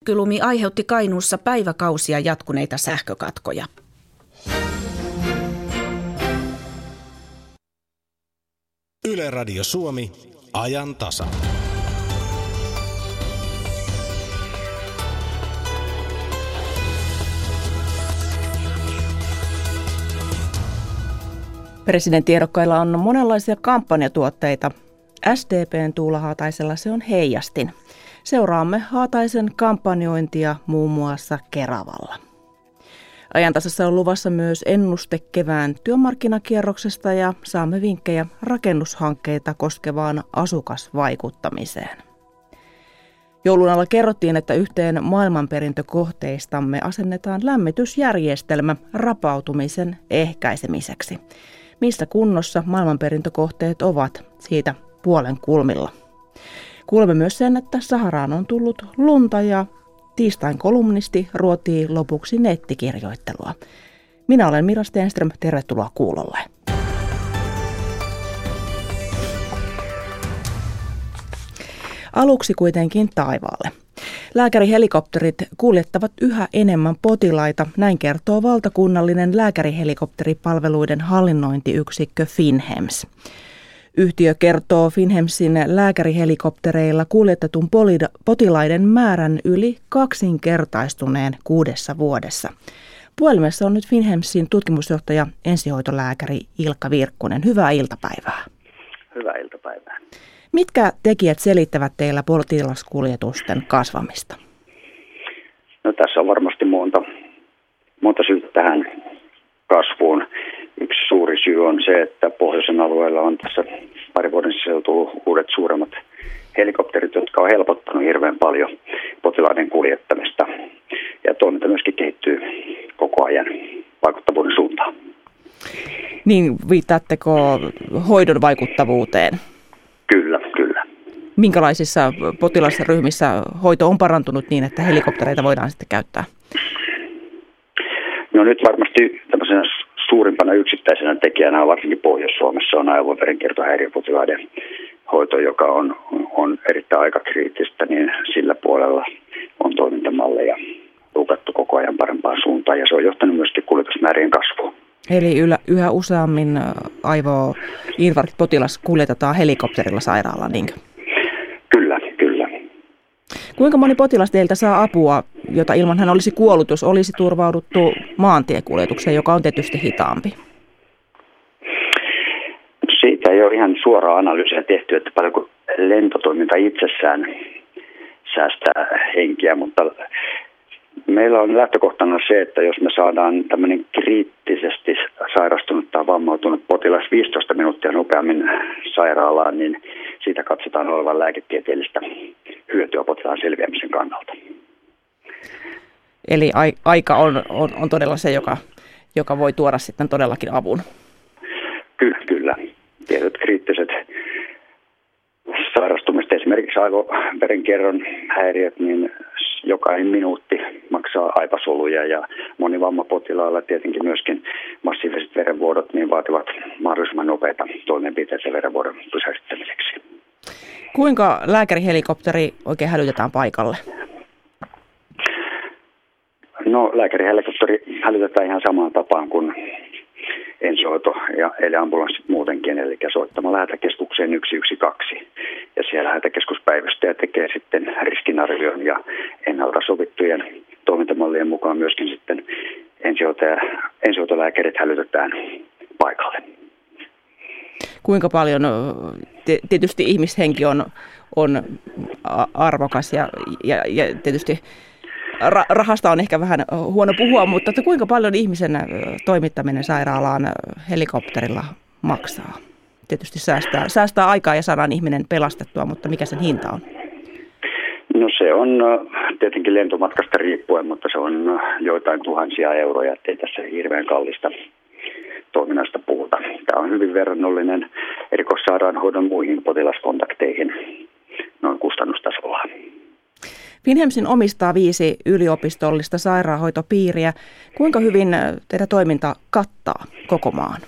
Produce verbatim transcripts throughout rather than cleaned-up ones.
Kylumi aiheutti Kainuussa päiväkausia jatkuneita sähkökatkoja. Yle Radio Suomi, ajan tasa. Presidenttiehdokkailla on monenlaisia kampanjatuotteita. S D P:n Tuula Haataisella se on heijastin. Seuraamme Haataisen kampanjointia muun muassa Keravalla. Ajantasassa on luvassa myös ennuste kevään työmarkkinakierroksesta ja saamme vinkkejä rakennushankkeita koskevaan asukasvaikuttamiseen. Joulun alla kerrottiin, että yhteen maailmanperintökohteistamme asennetaan lämmitysjärjestelmä rapautumisen ehkäisemiseksi. Missä kunnossa maailmanperintökohteet ovat, siitä puolen kulmilla. Kuulemme myös sen, että Saharaan on tullut lunta ja tiistain kolumnisti ruotii lopuksi nettikirjoittelua. Minä olen Mira Stenström, tervetuloa kuulolle. Aluksi kuitenkin taivaalle. Lääkärihelikopterit kuljettavat yhä enemmän potilaita, näin kertoo valtakunnallinen lääkärihelikopteripalveluiden hallinnointiyksikkö Finnhems. Yhtiö kertoo Finnhemsin lääkärihelikoptereilla kuljetetun potilaiden määrän yli kaksinkertaistuneen kuudessa vuodessa. Puhelimessa on nyt Finnhemsin tutkimusjohtaja ensihoitolääkäri Ilkka Virkkunen. Hyvää iltapäivää. Hyvää iltapäivää. Mitkä tekijät selittävät teillä potilaskuljetusten kasvamista? No, tässä on varmasti monta, monta syytä tähän kasvuun. Yksi suuri syy on se, että pohjoisen alueella on tässä pari vuoden sisällä tullut uudet suuremmat helikopterit, jotka on helpottanut hirveän paljon potilaiden kuljettamista. Ja toiminta myöskin kehittyy koko ajan vaikuttavuuden suuntaan. Niin, viittaatteko hoidon vaikuttavuuteen? Kyllä, kyllä. Minkälaisissa potilasryhmissä hoito on parantunut niin, että helikoptereita voidaan sitten käyttää? No nyt varmasti tämmöisenä suurimpana yksittäisenä tekijänä, varsinkin Pohjois-Suomessa, on aivoverenkiertohäiriöpotilaiden hoito, joka on, on erittäin aikakriittistä, niin sillä puolella on toimintamalleja ruukattu koko ajan parempaan suuntaan, ja se on johtanut myöskin kuljetusmäärien kasvuun. Eli yhä useammin aivoinfarktipotilas kuljetetaan helikopterilla sairaalaan, niinkö? Kyllä, kyllä. Kuinka moni potilas teiltä saa apua, jota ilman hän olisi kuollut, jos olisi turvauduttu maantiekuljetukseen, joka on tietysti hitaampi? Siitä ei ole ihan suoraa analyysiä tehty, että paljonko lentotoiminta itsessään säästää henkiä, mutta meillä on lähtökohtana se, että jos me saadaan tämmöinen kriittisesti sairastunut tai vammautunut potilas viisitoista minuuttia nopeammin sairaalaan, niin siitä katsotaan olevan lääketieteellistä hyötyä potilaan selviämisen kannalta. Eli aika on, on, on todella se, joka, joka voi tuoda sitten todellakin avun. Kyllä, kyllä. Tietyt kriittiset sairastumiset, esimerkiksi aivoverenkierron häiriöt, niin jokainen minuutti maksaa aivasoluja, ja monivammapotilailla tietenkin myöskin massiiviset verenvuodot niin vaativat mahdollisimman nopeita toimenpiteitä verenvuodon pysäyttämiseksi. Kuinka lääkärihelikopteri oikein hälytetään paikalle? No, lääkärihelikopteri hälytetään ihan samaan tapaan kuin ensihoito ja eli ambulanssit muutenkin, eli soittamalla hätäkeskukseen yksi yksi kaksi. Ja siellä hätäkeskuspäivystäjä tekee sitten riskinarvion ja ennalta sovittujen toimintamallien mukaan myöskin sitten ensihoitolääkärit hälytetään paikalle. Kuinka paljon, tietysti ihmishenki on, on arvokas ja, ja, ja tietysti rahasta on ehkä vähän huono puhua, mutta että kuinka paljon ihmisen toimittaminen sairaalaan helikopterilla maksaa? Tietysti säästää, säästää aikaa ja saadaan ihminen pelastettua, mutta mikä sen hinta on? No se on tietenkin lentomatkasta riippuen, mutta se on joitain tuhansia euroja, ettei tässä hirveän kallista toiminnasta puhuta. Tämä on hyvin verrannollinen erikoissairaanhoidon muihin potilaskontakteihin noin kustannustasolla. Finnhemsin omistaa viisi yliopistollista sairaanhoitopiiriä. Kuinka hyvin teidän toiminta kattaa koko maan?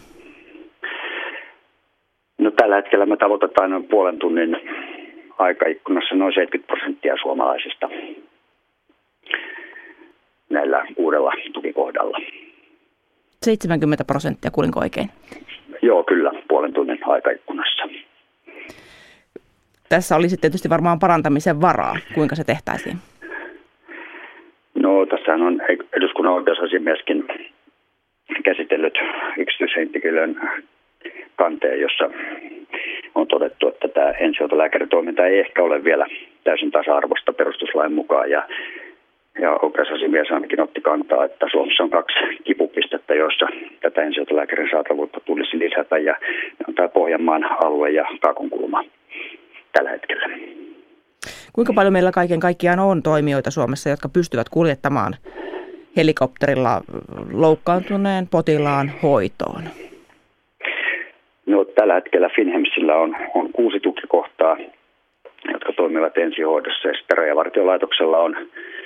No, tällä hetkellä me tavoitetaan noin puolen tunnin aikaikkunassa noin seitsemänkymmentä prosenttia suomalaisista näillä kuudella tukikohdalla. seitsemänkymmentä prosenttia, kuulinko oikein? Joo, kyllä, puolen tunnin aikaikkunassa. Tässä olisi tietysti varmaan parantamisen varaa. Kuinka se tehtäisiin? No, tässähän on eduskunnan oikeusasiamieskin käsitellyt yksityishenkilön kanteen, jossa on todettu, että tämä ensihoitolääkäritoiminta ei ehkä ole vielä täysin tasa-arvoista perustuslain mukaan. Ja, ja oikeusasiamies ainakin otti kantaa, että Suomessa on kaksi kipupistettä, joissa tätä ensihoitolääkärin saatavuutta tulisi lisätä. Ja on tämä Pohjanmaan alue ja Kaakonkulma tällä hetkellä. Kuinka paljon meillä kaiken kaikkiaan on toimijoita Suomessa, jotka pystyvät kuljettamaan helikopterilla loukkaantuneen potilaan hoitoon? No, tällä hetkellä Finnhemsillä on, on kuusi tukikohtaa, jotka toimivat ensihoidossa. Ja sitten Rajavartiolaitoksella on,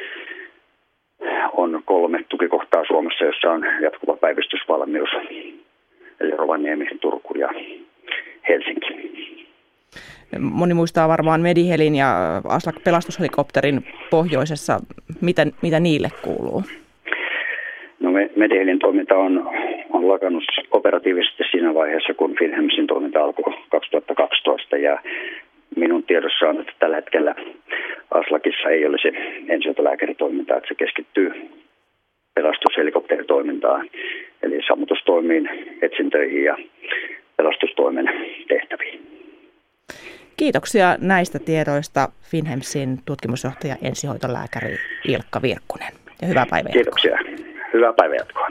on kolme tukikohtaa Suomessa, jossa on jatkuva päivystysvalmius. Eli Rovaniemi, Turku ja Helsinki. Moni muistaa varmaan Medihelin ja Aslak pelastushelikopterin pohjoisessa. Mitä, mitä niille kuuluu? No, Medihelin toiminta on, on lakannut operatiivisesti siinä vaiheessa, kun Finnhemsin toiminta alkoi kaksituhattakaksitoista. Ja minun tiedossa on, että tällä hetkellä Aslakissa ei olisi ensihoitolääkäritoimintaa, että se keskittyy pelastushelikopteritoimintaan. Eli sammutustoimiin, etsintöihin ja pelastustoimen tehtäviin. Kiitoksia näistä tiedoista Finnhemsin tutkimusjohtaja ensihoitolääkäri Ilkka Virkkunen. Ja hyvää päivänjatkoa. Kiitoksia. Hyvää päivänjatkoa.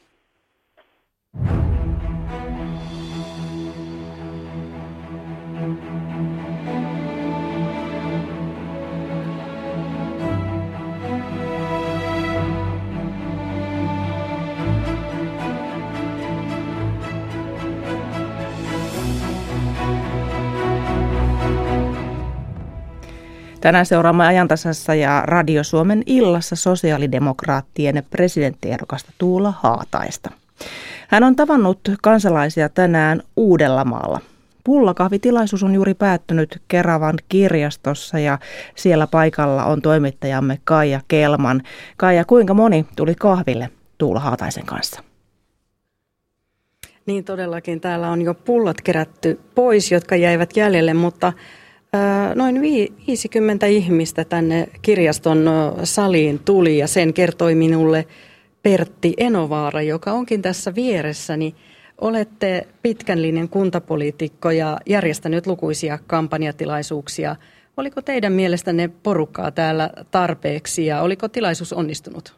Tänään seuraamme Ajantasassa ja Radio Suomen illassa sosiaalidemokraattien presidenttiehdokasta Tuula Haataista. Hän on tavannut kansalaisia tänään Uudellamaalla. Pullakahvitilaisuus on juuri päättynyt Keravan kirjastossa ja siellä paikalla on toimittajamme Kaija Kelman. Kaija, kuinka moni tuli kahville Tuula Haataisen kanssa? Niin todellakin, täällä on jo pullot kerätty pois, jotka jäivät jäljelle, mutta noin viisikymmentä ihmistä tänne kirjaston saliin tuli ja sen kertoi minulle Pertti Enovaara, joka onkin tässä vieressäni. Olette pitkänlinjan kuntapoliitikko ja järjestänyt lukuisia kampanjatilaisuuksia. Oliko teidän mielestänne porukkaa täällä tarpeeksi ja oliko tilaisuus onnistunut?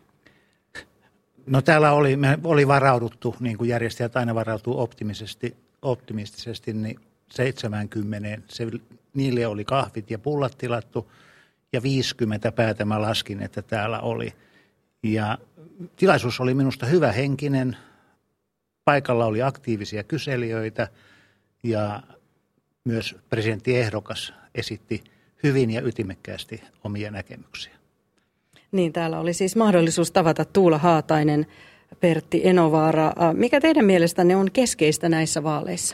No täällä oli, me oli varauduttu, niin kuin järjestäjät aina varautuu optimisesti, optimistisesti, niin seitsemänkymmentä, se, niille oli kahvit ja pullat tilattu ja viisikymmentä päätä mä laskin, että täällä oli. Ja tilaisuus oli minusta hyvä henkinen, paikalla oli aktiivisia kyselijöitä ja myös presidenttiehdokas esitti hyvin ja ytimekkäästi omia näkemyksiä. Niin, täällä oli siis mahdollisuus tavata Tuula Haatainen, Pertti Enovaara. Mikä teidän mielestänne on keskeistä näissä vaaleissa?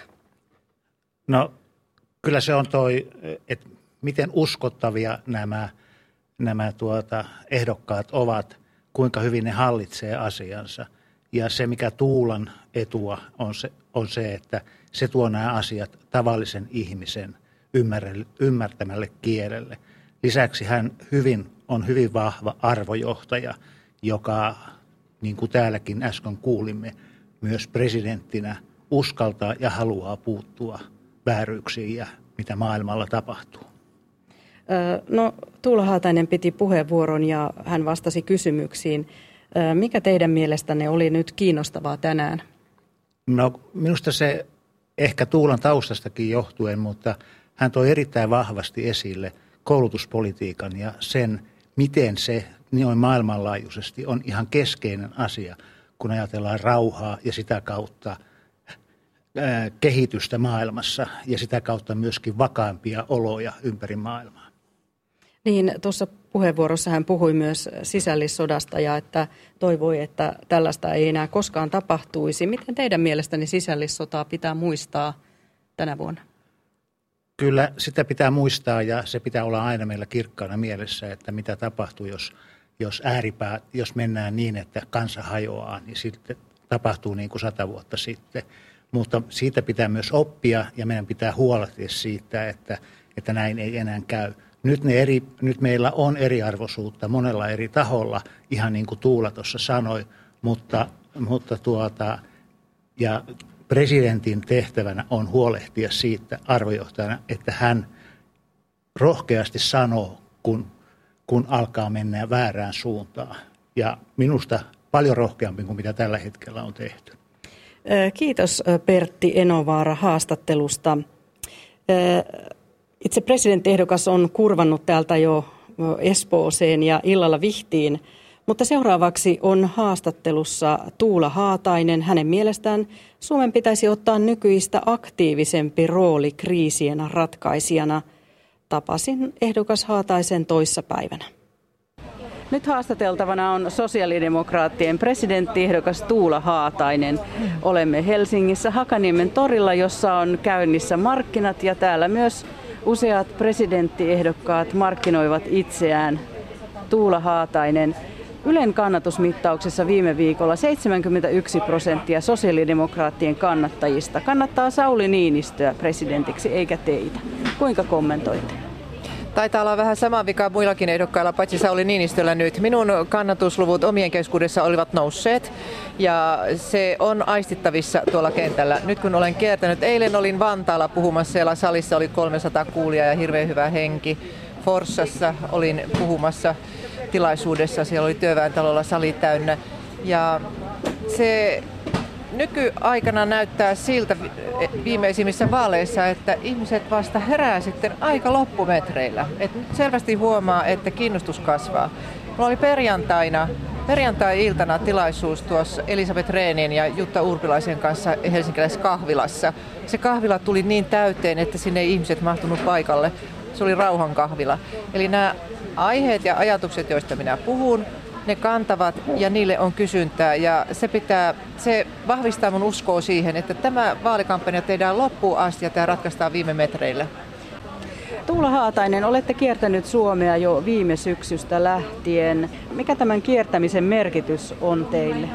No kyllä se on toi, että miten uskottavia nämä, nämä tuota, ehdokkaat ovat, kuinka hyvin ne hallitsee asiansa. Ja se, mikä Tuulan etua on se, on se että se tuo nämä asiat tavallisen ihmisen ymmärtämälle kielelle. Lisäksi hän hyvin, on hyvin vahva arvojohtaja, joka, niin kuin täälläkin äsken kuulimme, myös presidenttinä uskaltaa ja haluaa puuttua vääryyksiin ja mitä maailmalla tapahtuu. No, Tuula Haatainen piti puheenvuoron ja hän vastasi kysymyksiin. Mikä teidän mielestänne oli nyt kiinnostavaa tänään? No minusta se ehkä Tuulan taustastakin johtuen, mutta hän toi erittäin vahvasti esille koulutuspolitiikan ja sen, miten se noin maailmanlaajuisesti on ihan keskeinen asia, kun ajatellaan rauhaa ja sitä kautta ää, kehitystä maailmassa ja sitä kautta myöskin vakaampia oloja ympäri maailmaa. Niin, tuossa puheenvuorossa hän puhui myös sisällissodasta ja että toivoi, että tällaista ei enää koskaan tapahtuisi. Miten teidän mielestäni sisällissotaa pitää muistaa tänä vuonna? Kyllä sitä pitää muistaa ja se pitää olla aina meillä kirkkaana mielessä, että mitä tapahtuu, jos jos ääripää, jos mennään niin, että kansa hajoaa, niin sitten tapahtuu niin kuin sata vuotta sitten. Mutta siitä pitää myös oppia ja meidän pitää huolehtia siitä, että, että näin ei enää käy. Nyt, ne eri, nyt meillä on eriarvoisuutta monella eri taholla, ihan niin kuin Tuula tuossa sanoi, mutta, mutta tuota, ja presidentin tehtävänä on huolehtia siitä arvojohtajana, että hän rohkeasti sanoo, kun, kun alkaa mennä väärään suuntaan. Ja minusta paljon rohkeampi kuin mitä tällä hetkellä on tehty. Kiitos Pertti Enovaara haastattelusta. Itse presidenttiehdokas on kurvannut täältä jo Espooseen ja illalla Vihtiin, mutta seuraavaksi on haastattelussa Tuula Haatainen. Hänen mielestään Suomen pitäisi ottaa nykyistä aktiivisempi rooli kriisien ratkaisijana. Tapasin ehdokas Haataisen toissapäivänä. Nyt haastateltavana on sosiaalidemokraattien presidenttiehdokas Tuula Haatainen. Olemme Helsingissä Hakaniemen torilla, jossa on käynnissä markkinat ja täällä myös useat presidenttiehdokkaat markkinoivat itseään. Tuula Haatainen, Ylen kannatusmittauksessa viime viikolla seitsemänkymmentäyksi prosenttia sosiaalidemokraattien kannattajista kannattaa Sauli Niinistöä presidentiksi eikä teitä. Kuinka kommentoitte? Taitaa olla vähän sama vika muillakin ehdokkailla, paitsi Sauli Niinistöllä nyt. Minun kannatusluvut omien keskuudessa olivat nousseet ja se on aistittavissa tuolla kentällä. Nyt kun olen kiertänyt, eilen olin Vantaalla puhumassa, siellä salissa oli kolmesataa kuulijaa ja hirveän hyvä henki. Forssassa olin puhumassa tilaisuudessa, siellä oli Työväentalolla sali täynnä. Ja se nykyaikana näyttää siltä viimeisimmissä vaaleissa, että ihmiset vasta herää sitten aika loppumetreillä. Et nyt selvästi huomaa, että kiinnostus kasvaa. Mulla oli perjantaina, perjantai-iltana tilaisuus tuossa Elisabeth Rehnin ja Jutta Urpilaisen kanssa helsinkiläisessä kahvilassa. Se kahvila tuli niin täyteen, että sinne ei ihmiset mahtunut paikalle. Se oli rauhan kahvila. Eli nämä aiheet ja ajatukset, joista minä puhun, ne kantavat ja niille on kysyntää ja se, pitää, se vahvistaa mun uskoa siihen, että tämä vaalikampanja tehdään loppuun asti ja tämä ratkaistaan viime metreillä. Tuula Haatainen, olette kiertänyt Suomea jo viime syksystä lähtien. Mikä tämän kiertämisen merkitys on teille?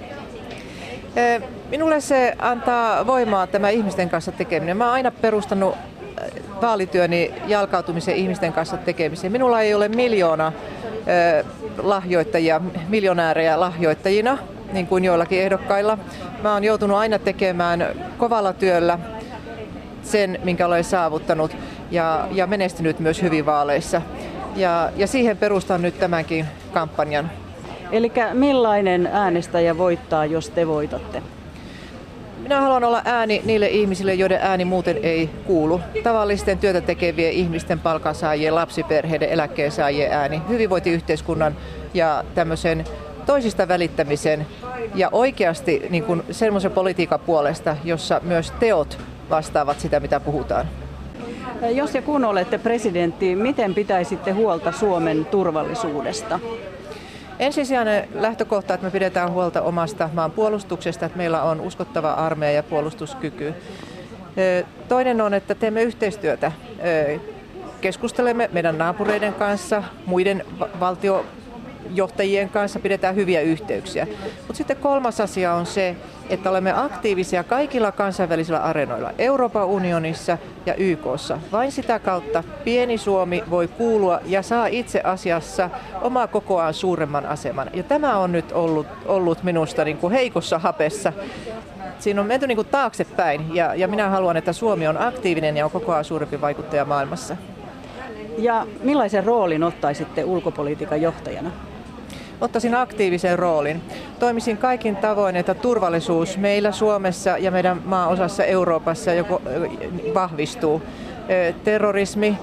Minulle se antaa voimaa tämä ihmisten kanssa tekeminen. Mä oon aina perustanut vaalityöni jalkautumisen ihmisten kanssa tekemiseen. Minulla ei ole miljoona lahjoittajia, miljonäärejä lahjoittajina, niin kuin joillakin ehdokkailla. Mä oon joutunut aina tekemään kovalla työllä sen, minkä olen saavuttanut ja, ja menestynyt myös hyvin vaaleissa. Ja, ja siihen perustan nyt tämänkin kampanjan. Eli millainen äänestäjä voittaa, jos te voitatte? Minä haluan olla ääni niille ihmisille, joiden ääni muuten ei kuulu. Tavallisten työtä tekevien ihmisten, palkansaajien, lapsiperheiden, eläkkeensaajien ääni. Hyvinvointiyhteiskunnan ja tämmöisen toisista välittämisen ja oikeasti niin kuin semmoisen politiikan puolesta, jossa myös teot vastaavat sitä, mitä puhutaan. Jos ja kun olette presidentti, miten pitäisitte huolta Suomen turvallisuudesta? Ensisijainen lähtökohta, että me pidetään huolta omasta maan puolustuksesta, että meillä on uskottava armeija ja puolustuskyky. Toinen on, että teemme yhteistyötä. Keskustelemme meidän naapureiden kanssa, muiden valtiojohtajien kanssa, pidetään hyviä yhteyksiä. Mutta sitten kolmas asia on se, että olemme aktiivisia kaikilla kansainvälisillä areenoilla, Euroopan unionissa ja Y K:ssa. Vain sitä kautta pieni Suomi voi kuulua ja saa itse asiassa omaa kokoaan suuremman aseman. Ja tämä on nyt ollut, ollut minusta niin kuin heikossa hapessa. Siinä on menty niin kuin taaksepäin ja, ja minä haluan, että Suomi on aktiivinen ja on kokoaan suurempi vaikuttaja maailmassa. Ja millaisen roolin ottaisitte ulkopolitiikan johtajana? Ottaisin aktiivisen roolin. Toimisin kaikin tavoin, että turvallisuus meillä Suomessa ja meidän maanosassa Euroopassa joko vahvistuu. Terrorismi,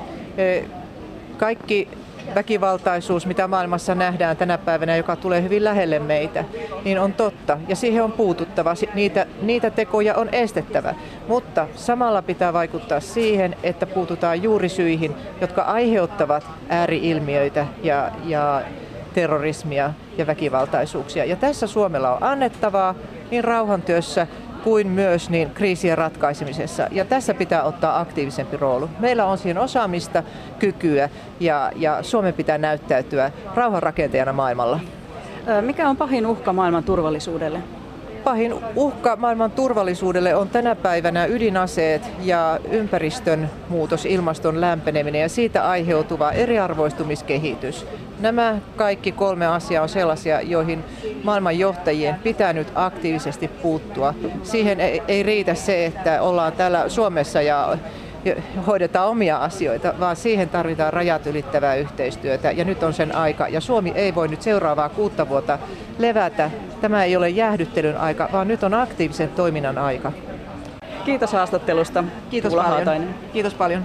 kaikki väkivaltaisuus, mitä maailmassa nähdään tänä päivänä, joka tulee hyvin lähelle meitä, niin on totta. Ja siihen on puututtava. Niitä, niitä tekoja on estettävä. Mutta samalla pitää vaikuttaa siihen, että puututaan juurisyihin, jotka aiheuttavat ääri-ilmiöitä ja, ja terrorismia ja väkivaltaisuuksia. Ja tässä Suomella on annettavaa niin rauhantyössä kuin myös niin kriisien ratkaisemisessa. Ja tässä pitää ottaa aktiivisempi rooli. Meillä on siihen osaamista, kykyä ja, ja Suomen pitää näyttäytyä rauhanrakentajana maailmalla. Mikä on pahin uhka maailman turvallisuudelle? Pahin uhka maailman turvallisuudelle on tänä päivänä ydinaseet ja ympäristön muutos, ilmaston lämpeneminen ja siitä aiheutuva eriarvoistumiskehitys. Nämä kaikki kolme asiaa on sellaisia, joihin maailman johtajien pitää nyt aktiivisesti puuttua. Siihen ei, ei riitä se, että ollaan täällä Suomessa ja hoidetaan omia asioita, vaan siihen tarvitaan rajat ylittävää yhteistyötä ja nyt on sen aika. Ja Suomi ei voi nyt seuraavaa kuutta vuotta levätä. Tämä ei ole jäähdyttelyn aika, vaan nyt on aktiivisen toiminnan aika. Kiitos haastattelusta. Kiitos Tuula paljon. Haatainen. Kiitos paljon.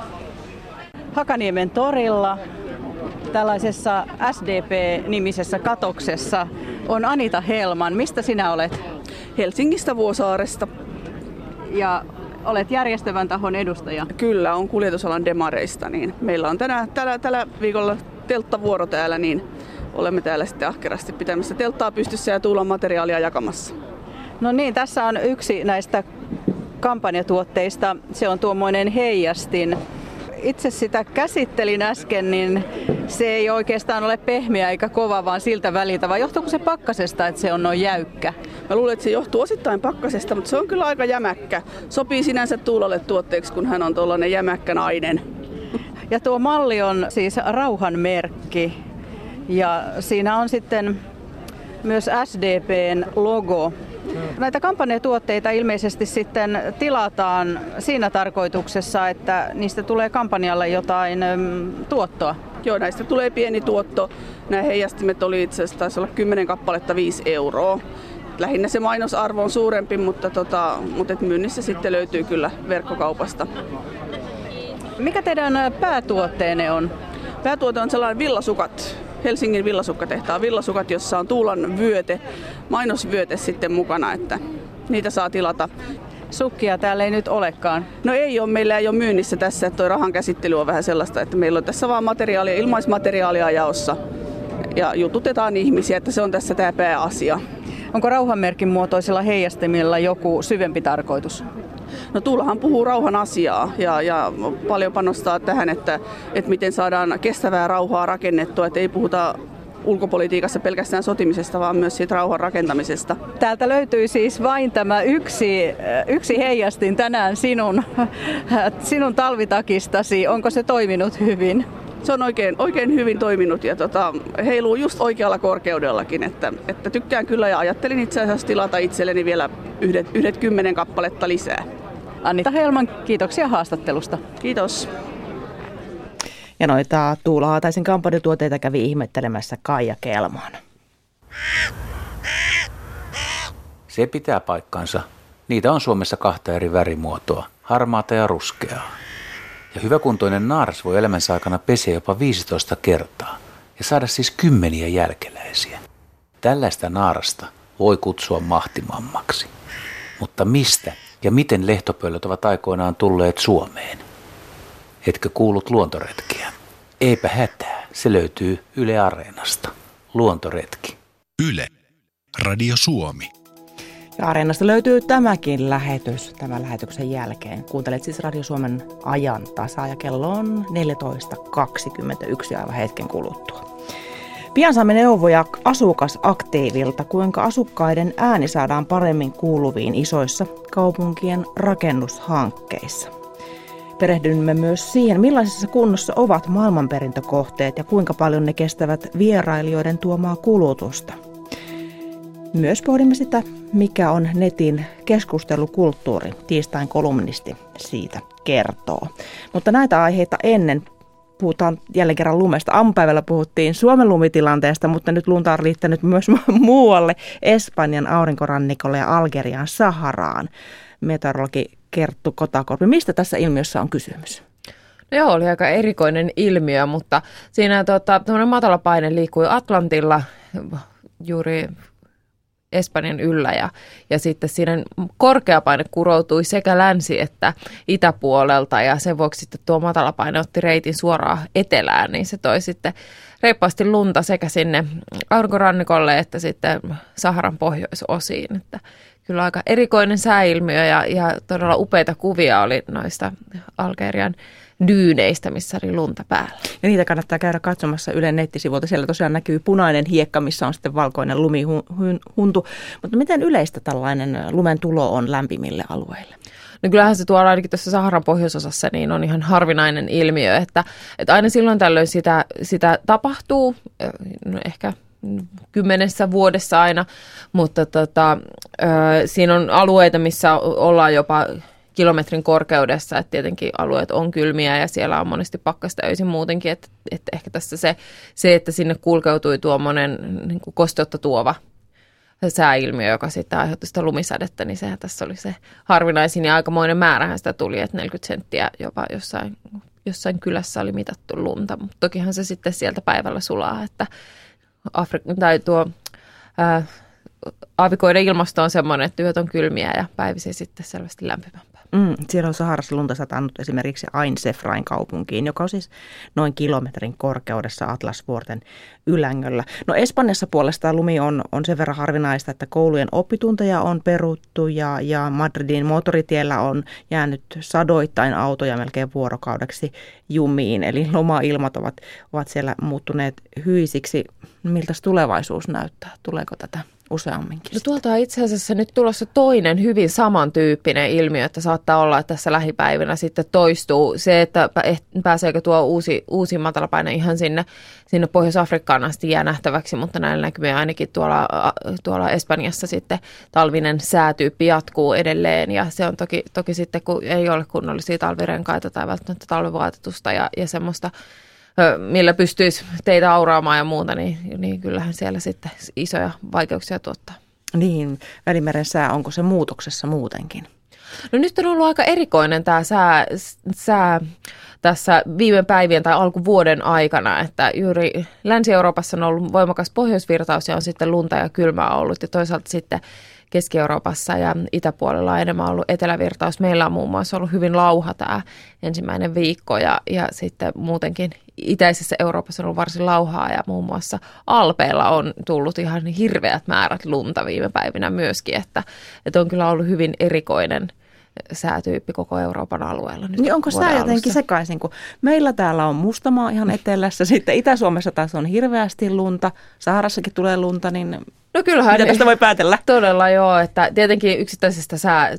Hakaniemen torilla tällaisessa S D P-nimisessä katoksessa on Anita Helman. Mistä sinä olet? Helsingistä Vuosaaresta. Ja olet järjestävän tahon edustaja. Kyllä, on kuljetusalan demareista. Niin meillä on tänä, tällä, tällä viikolla telttavuoro täällä, niin olemme täällä sitten ahkerasti pitämässä telttaa pystyssä ja Tuulan materiaalia jakamassa. No niin, tässä on yksi näistä kampanjatuotteista. Se on tuommoinen heijastin. Itse sitä käsittelin äsken, niin se ei oikeastaan ole pehmeä eikä kova, vaan siltä väliltä. Vai johtuuko se pakkasesta, että se on noin jäykkä? Mä luulen, että se johtuu osittain pakkasesta, mutta se on kyllä aika jämäkkä. Sopii sinänsä Tuulalle tuotteeksi, kun hän on tuollainen jämäkkä nainen. Ja tuo malli on siis rauhan merkki. Ja siinä on sitten myös S D P:n logo. Näitä kampanjatuotteita ilmeisesti sitten tilataan siinä tarkoituksessa, että niistä tulee kampanjalle jotain tuottoa. Joo, näistä tulee pieni tuotto. Nämä heijastimet oli itse asiassa, taisi olla kymmenen kappaletta viisi euroa. Lähinnä se mainosarvo on suurempi, mutta, tota, mutta et myynnissä sitten löytyy kyllä verkkokaupasta. Mikä teidän päätuotteenne on? Päätuote on sellainen villasukat. Helsingin villasukkatehtaan villasukat, jossa on Tuulan vyöte, mainosvyöte sitten mukana, että niitä saa tilata. Sukkia täällä ei nyt olekaan. No ei ole, meillä ei ole myynnissä tässä, että tuo rahan käsittely on vähän sellaista, että meillä on tässä vaan materiaalia, ilmaismateriaalia jaossa ja jututetaan ihmisiä, että se on tässä tämä pääasia. Onko rauhanmerkin muotoisilla heijastimilla joku syvempi tarkoitus? No Tuulahan puhuu rauhan asiaa ja, ja paljon panostaa tähän, että, että miten saadaan kestävää rauhaa rakennettua, että ei puhuta ulkopolitiikassa pelkästään sotimisesta, vaan myös siitä rauhan rakentamisesta. Täältä löytyy siis vain tämä yksi, yksi heijastin tänään sinun, sinun talvitakistasi. Onko se toiminut hyvin? Se on oikein, oikein hyvin toiminut ja tota, heiluu just oikealla korkeudellakin, että, että tykkään kyllä ja ajattelin itse asiassa tilata itselleni vielä yhdet, yhdet kymmenen kappaletta lisää. Anita Helman, kiitoksia haastattelusta. Kiitos. Ja noita Tuula Haataisen kampanjatuotteita kävi ihmettelemässä Kaija Kelmaan. Se pitää paikkansa. Niitä on Suomessa kahta eri värimuotoa, harmaata ja ruskeaa. Ja hyväkuntoinen naaras voi elämänsä aikana peseä jopa viisitoista kertaa ja saada siis kymmeniä jälkeläisiä. Tällaista naarasta voi kutsua mahtimammaksi. Mutta mistä ja miten lehtopöllöt ovat aikoinaan tulleet Suomeen? Etkö kuullut luontoretkiä? Eipä hätää, se löytyy Yle Areenasta. Luontoretki. Yle. Radio Suomi. Ja Areenasta löytyy tämäkin lähetys tämän lähetyksen jälkeen. Kuuntelet siis Radio Suomen ajan tasaa ja kello on neljätoista kaksikymmentäyksi aivan hetken kuluttua. Pian saamme neuvoja asukasaktiivilta, kuinka asukkaiden ääni saadaan paremmin kuuluviin isoissa kaupunkien rakennushankkeissa. Perehdymme myös siihen, millaisessa kunnossa ovat maailmanperintökohteet ja kuinka paljon ne kestävät vierailijoiden tuomaa kulutusta. Myös pohdimme sitä, mikä on netin keskustelukulttuuri. Tiistain kolumnisti siitä kertoo. Mutta näitä aiheita ennen puhutaan jälleen kerran lumesta. Aamupäivällä puhuttiin Suomen lumitilanteesta, mutta nyt lunta on riittänyt myös muualle Espanjan aurinkorannikolle ja Algerian Saharaan. Meteorologi Kerttu Kotakorpi, mistä tässä ilmiössä on kysymys? No joo, oli aika erikoinen ilmiö, mutta siinä tota, matala paine liikkui Atlantilla juuri Espanjan yllä ja, ja sitten siinä korkea paine kuroutui sekä länsi- että itäpuolelta ja sen vuoksi sitten tuo matala paine otti reitin suoraan etelään, niin se toi sitten reippaasti lunta sekä sinne aurinkorannikolle että sitten Saharan pohjoisosiin, että kyllä aika erikoinen sääilmiö ja, ja todella upeita kuvia oli noista Algerian dyyneistä, missä oli lunta päällä. Ja niitä kannattaa käydä katsomassa Ylen nettisivuilta. Siellä tosiaan näkyy punainen hiekka, missä on sitten valkoinen lumihuntu. Mutta miten yleistä tällainen lumen tulo on lämpimille alueille? No kyllähän se tuolla ainakin tuossa Saharan pohjoisosassa niin on ihan harvinainen ilmiö, että, että aina silloin tällöin sitä, sitä tapahtuu, no ehkä kymmenessä vuodessa aina, mutta tota, ö, siinä on alueita, missä ollaan jopa kilometrin korkeudessa, että tietenkin alueet on kylmiä ja siellä on monesti pakkasta öisin muutenkin, että, että ehkä tässä se, se, että sinne kulkeutui tuommoinen niin kuin kosteutta tuova sääilmiö, joka sitten aiheutti sitä lumisadetta, niin sehän tässä oli se harvinaisin ja aikamoinen määrähän sitä tuli, että neljäkymmentä senttiä jopa jossain, jossain kylässä oli mitattu lunta, mutta tokihan se sitten sieltä päivällä sulaa, että Afri- tai tuo ää, aavikoiden ilmasto on semmoinen, että yöt on kylmiä ja päivisin sitten selvästi lämpimämpää. Mm, siellä on Saharassa lunta satanut esimerkiksi Ain Sefrain kaupunkiin, joka on siis noin kilometrin korkeudessa Atlasvuorten ylängöllä. No Espanjassa puolestaan lumi on, on sen verran harvinaista, että koulujen oppitunteja on peruttu ja, ja Madridin moottoritiellä on jäänyt sadoittain autoja melkein vuorokaudeksi jumiin. Eli lomailmat ovat, ovat siellä muuttuneet hyisiksi. Miltä tulevaisuus näyttää? Tuleeko tätä useamminkin? No tuolta on itse asiassa nyt tulossa toinen hyvin samantyyppinen ilmiö, että saattaa olla, että tässä lähipäivinä sitten toistuu se, että pääseekö tuo uusi, uusi matalapaine ihan sinne, sinne Pohjois-Afrikkaan asti jää nähtäväksi, mutta näillä näkymiä ainakin tuolla, tuolla Espanjassa sitten talvinen säätyyppi jatkuu edelleen ja se on toki, toki sitten, kun ei ole kunnollisia talvirenkaita tai välttämättä talvivaatetusta ja, ja semmoista, millä pystyisi teitä auraamaan ja muuta, niin, niin kyllähän siellä sitten isoja vaikeuksia tuottaa. Niin, Välimeren sää, onko se muutoksessa muutenkin? No nyt on ollut aika erikoinen tämä sää, sää tässä viime päivien tai alkuvuoden aikana, että juuri Länsi-Euroopassa on ollut voimakas pohjoisvirtaus ja on sitten lunta ja kylmää ollut ja toisaalta sitten Keski-Euroopassa ja itäpuolella on enemmän ollut etelävirtaus. Meillä on muun muassa ollut hyvin lauha tämä ensimmäinen viikko ja, ja sitten muutenkin itäisessä Euroopassa on ollut varsin lauhaa ja muun muassa Alpeilla on tullut ihan hirveät määrät lunta viime päivinä myöskin, että, että on kyllä ollut hyvin erikoinen säätyyppi koko Euroopan alueella. Nyt niin onko sää jotenkin sekaisin, kun meillä täällä on mustamaa ihan etelässä, sitten Itä-Suomessa taas on hirveästi lunta, Saharassakin tulee lunta, niin no kyllähän mitä tästä voi päätellä? Todella joo, että tietenkin yksittäisestä sää,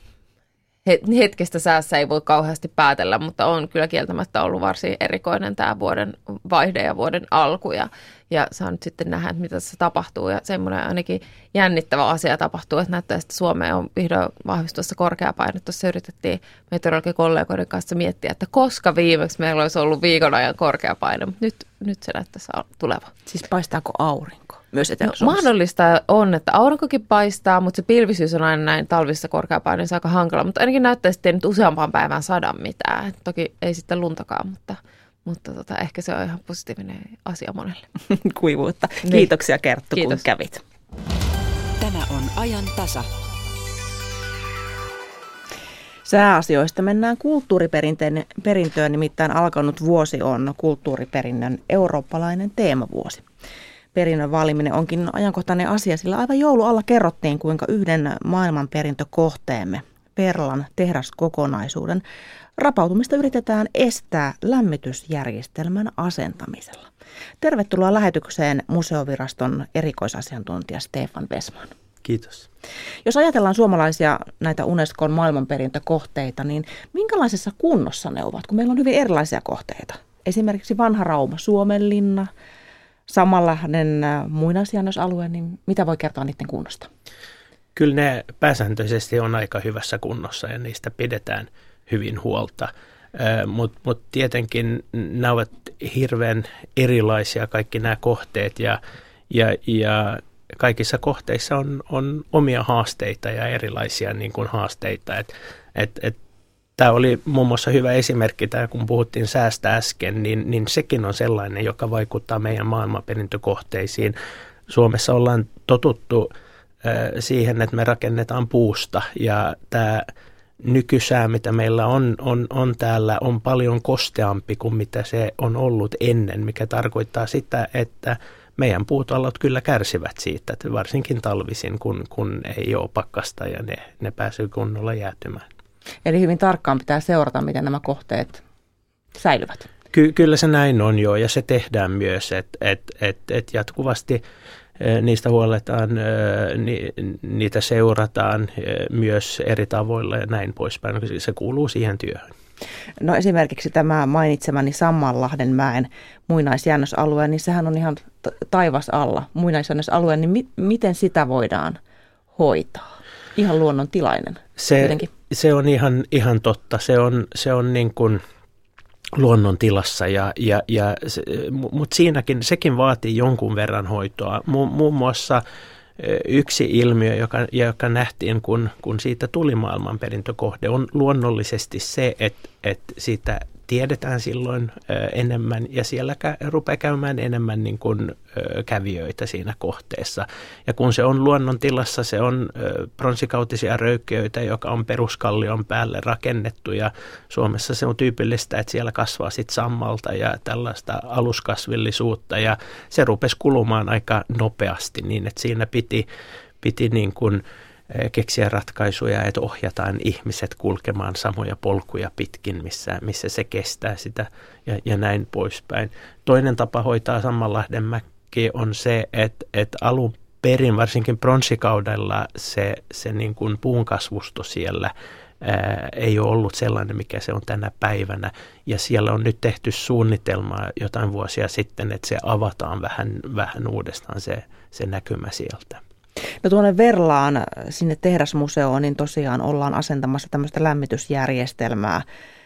hetkestä säässä ei voi kauheasti päätellä, mutta on kyllä kieltämättä ollut varsin erikoinen tämä vuoden vaihde ja vuoden alku ja, ja saa nyt sitten nähdä, mitä tässä tapahtuu ja semmoinen ainakin jännittävä asia tapahtuu, että näyttää, että Suomeen on vihdoin vahvistuessa korkeapaine. Tuossa yritettiin meteorologikollegoiden kanssa miettiä, että koska viimeksi meillä olisi ollut viikon ajan korkeapaine, mutta nyt, nyt se näyttäisi tuleva. Siis paistaako aurinko? Myös no, mahdollista on, että aurinkokin paistaa, mutta se pilvisyys on aina näin talvisessa korkeapaineessa aika hankala, mutta ainakin näyttäisi, että ei nyt useampaan päivään sada mitään. Toki ei sitten luntakaan, mutta, mutta tota, ehkä se on ihan positiivinen asia monelle. Kuivuutta. Kiitoksia Kerttu, Kiitos. kun kävit. Tämä on ajan tasa. Sääasioista mennään kulttuuriperintöön, nimittäin alkanut vuosi on kulttuuriperinnön eurooppalainen teemavuosi. Perinnön vaaliminen onkin ajankohtainen asia, sillä aivan joulu alla kerrottiin, kuinka yhden maailmanperintökohteemme, Perlan tehdaskokonaisuuden, rapautumista yritetään estää lämmitysjärjestelmän asentamisella. Tervetuloa lähetykseen Museoviraston erikoisasiantuntija Stefan Wessman. Kiitos. Jos ajatellaan suomalaisia näitä Unescon maailmanperintökohteita, niin minkälaisessa kunnossa ne ovat, kun meillä on hyvin erilaisia kohteita? Esimerkiksi vanha Rauma, Suomenlinna, samanlainen muinaisjäännösalue, niin mitä voi kertoa niiden kunnosta? Kyllä ne pääsääntöisesti on aika hyvässä kunnossa ja niistä pidetään hyvin huolta, mutta mut tietenkin nämä ovat hirveän erilaisia kaikki nämä kohteet ja, ja, ja kaikissa kohteissa on, on omia haasteita ja erilaisia niin kuin haasteita. Et, et, et, Tämä oli muun muassa hyvä esimerkki, tämä, kun puhuttiin säästä äsken, niin, niin sekin on sellainen, joka vaikuttaa meidän maailmanperintökohteisiin. Suomessa ollaan totuttu äh, siihen, että me rakennetaan puusta ja tämä nykysää, mitä meillä on, on, on täällä, on paljon kosteampi kuin mitä se on ollut ennen, mikä tarkoittaa sitä, että meidän puutallot kyllä kärsivät siitä, että varsinkin talvisin, kun, kun ei ole pakkasta ja ne, ne pääsee kunnolla jäätymään. Eli hyvin tarkkaan pitää seurata, miten nämä kohteet säilyvät. Ky- kyllä se näin on jo, ja se tehdään myös, että et, et, et jatkuvasti niistä huolletaan, ni, niitä seurataan myös eri tavoilla ja näin poispäin. Se kuuluu siihen työhön. No esimerkiksi tämä mainitsemani Sammanlahdenmäen muinaisjäännösalue, niin sehän on ihan taivas alla. Muinaisjäännösalue, niin mi- miten sitä voidaan hoitaa? Ihan luonnontilainen se, se on ihan, ihan totta. Se on, se on niin kuin luonnon tilassa, ja, ja, ja, mutta siinäkin sekin vaatii jonkun verran hoitoa. Mu, muun muassa yksi ilmiö, joka, joka nähtiin, kun, kun siitä tuli maailmanperintökohde, on luonnollisesti se, että, että siitä tiedetään silloin enemmän ja siellä kä- rupeaa käymään enemmän niin kuin kävijöitä siinä kohteessa. Ja kun se on luonnon tilassa, se on pronssikautisia röykkiöitä, joka on peruskallion päälle rakennettu, ja Suomessa se on tyypillistä, että siellä kasvaa sitten sammalta ja tällaista aluskasvillisuutta, ja se rupesi kulumaan aika nopeasti niin, että siinä piti, piti niin kuin keksiä ratkaisuja, että ohjataan ihmiset kulkemaan samoja polkuja pitkin, missä, missä se kestää sitä ja, ja näin poispäin. Toinen tapa hoitaa Sammanlahdenmäki on se, että, että alun perin, varsinkin pronssikaudella, se, se niin kuin puun kasvusto siellä ää, ei ole ollut sellainen, mikä se on tänä päivänä. Ja siellä on nyt tehty suunnitelmaa jotain vuosia sitten, että se avataan vähän, vähän uudestaan se, se näkymä sieltä. No tuonne Verlaan, sinne tehdasmuseoon, niin tosiaan ollaan asentamassa tämmöistä lämmitysjärjestelmää.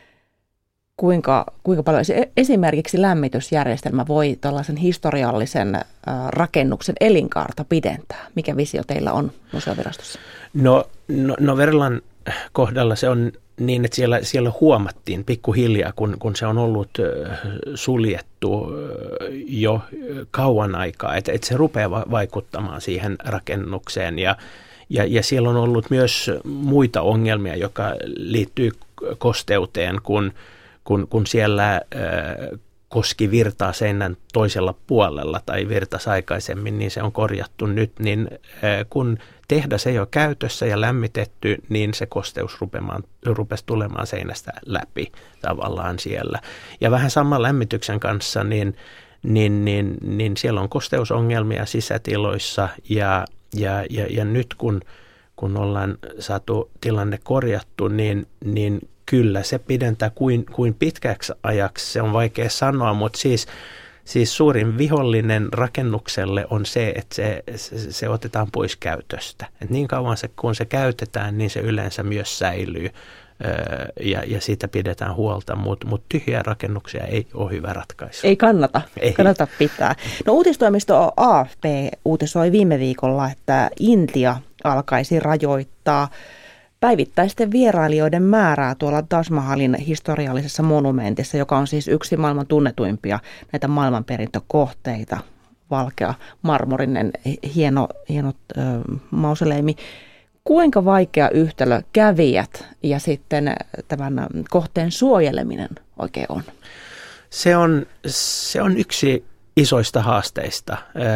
Kuinka, kuinka paljon esimerkiksi lämmitysjärjestelmä voi tällaisen historiallisen äh, rakennuksen elinkaarta pidentää? Mikä visio teillä on museovirastossa? No, no, no Verlan kohdalla se on niin, että siellä, siellä huomattiin pikkuhiljaa, kun, kun se on ollut suljettu jo kauan aikaa, että, että se rupeaa vaikuttamaan siihen rakennukseen. Ja, ja, ja siellä on ollut myös muita ongelmia, jotka liittyy kosteuteen, kun, kun, kun siellä koski virtaa seinän toisella puolella tai virtasi aikaisemmin, niin se on korjattu nyt, niin kun tehdas ei ole käytössä ja lämmitetty, niin se kosteus rupemaan, rupesi tulemaan seinästä läpi tavallaan siellä. Ja vähän saman lämmityksen kanssa, niin, niin, niin, niin siellä on kosteusongelmia sisätiloissa, ja, ja, ja, ja nyt kun, kun ollaan saatu tilanne korjattu, niin, niin kyllä se pidentää kuin, kuin pitkäksi ajaksi, se on vaikea sanoa, mutta siis Siis suurin vihollinen rakennukselle on se, että se, se, se otetaan pois käytöstä. Et niin kauan se, kun se käytetään, niin se yleensä myös säilyy ja, ja siitä pidetään huolta, mutta mut tyhjiä rakennuksia ei ole hyvä ratkaisu. Ei kannata, ei. kannata pitää. No uutistoimisto A F P uutisoi viime viikolla, että Intia alkaisi rajoittaa päivittäisten vierailijoiden määrää tuolla Taj Mahalin historiallisessa monumentissa, joka on siis yksi maailman tunnetuimpia näitä maailmanperintökohteita. Valkea, marmorinen, hieno, hieno ö, mausoleimi. Kuinka vaikea yhtälö kävijät ja sitten tämän kohteen suojeleminen oikein on? Se on, se on yksi isoista haasteista.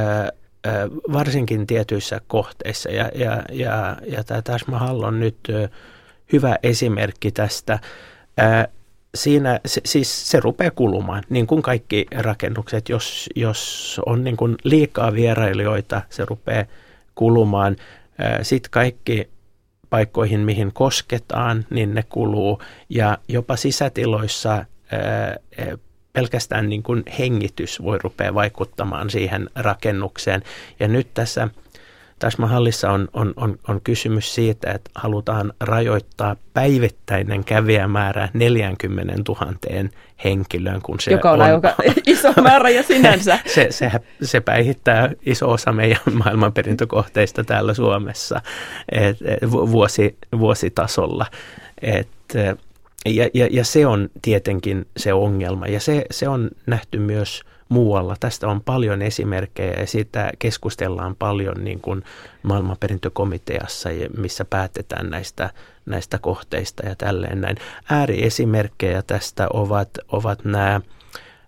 Varsinkin tietyissä kohteissa, ja, ja, ja, ja tämä Taj Mahal on nyt hyvä esimerkki tästä. Ää, siinä se, siis se rupeaa kulumaan, niin kuin kaikki rakennukset, jos, jos on niin kuin liikaa vierailijoita, se rupeaa kulumaan. Sitten kaikki paikkoihin, mihin kosketaan, niin ne kuluu, ja jopa sisätiloissa ää, pelkästään niin kuin hengitys voi rupea vaikuttamaan siihen rakennukseen. Ja nyt tässä Taj Mahalissa on, on, on, on kysymys siitä, että halutaan rajoittaa päivittäinen kävijämäärä neljäkymmentätuhatta henkilöön. Kun se Joka on, on aika iso määrä ja sinänsä. se, se, se päihittää iso osa meidän maailmanperintökohteista täällä Suomessa et, et, vuosi, vuositasolla. Et, Ja, ja, ja se on tietenkin se ongelma, ja se, se on nähty myös muualla. Tästä on paljon esimerkkejä, ja siitä keskustellaan paljon niin kuin maailmanperintökomiteassa, missä päätetään näistä, näistä kohteista ja tälleen näin. Ääriesimerkkejä tästä ovat, ovat nämä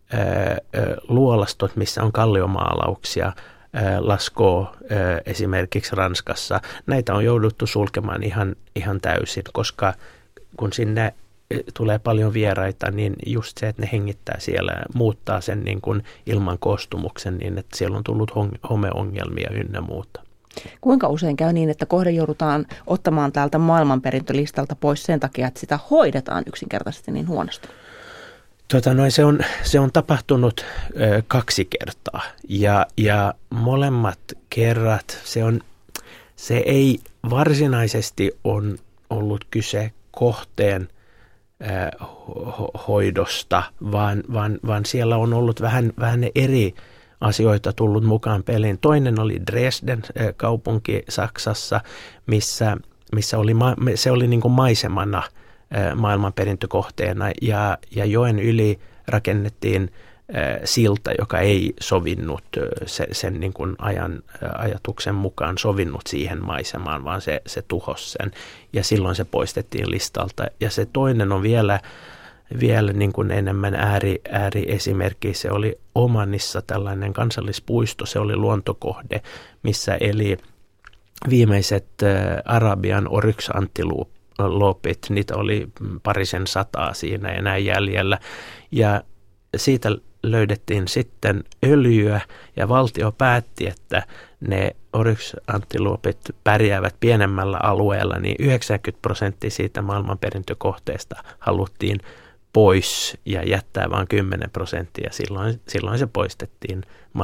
luolastot, missä on kalliomaalauksia, Lascaux esimerkiksi Ranskassa. Näitä on jouduttu sulkemaan ihan, ihan täysin, koska kun sinne tulee paljon vieraita, niin just se, että ne hengittää siellä, muuttaa sen niin kuin ilman koostumuksen niin, että siellä on tullut homeongelmia ynnä muuta. Kuinka usein käy niin, että kohde joudutaan ottamaan täältä maailmanperintölistalta pois sen takia, että sitä hoidetaan yksinkertaisesti niin huonosti? Tota, noin, se, on, se on tapahtunut ö, kaksi kertaa ja, ja molemmat kerrat se, on, se ei varsinaisesti on ollut kyse kohteen ö, ho- hoidosta, vaan, vaan, vaan siellä on ollut vähän, vähän eri asioita tullut mukaan peliin. Toinen oli Dresden ö, kaupunki Saksassa, missä, missä oli ma- se oli niin kuin maisemana maailmanperintökohteena ja, ja joen yli rakennettiin äh, silta, joka ei sovinnut se, sen niin kuin ajan, äh, ajatuksen mukaan sovinnut siihen maisemaan, vaan se, se tuhosi sen ja silloin se poistettiin listalta. Ja se toinen on vielä, vielä niin kuin enemmän ääri, ääriesimerkki. Se oli Omanissa tällainen kansallispuisto, se oli luontokohde, missä eli viimeiset äh, Arabian oryx-antiloopit. Lopit, niitä oli parisen sataa siinä ja näin jäljellä. Ja siitä löydettiin sitten öljyä ja valtio päätti, että ne oryx-antilopit pärjäävät pienemmällä alueella, niin yhdeksänkymmentä prosenttia siitä maailmanperintökohteesta haluttiin pois ja jättää vain kymmenen prosenttia. Silloin, silloin se poistettiin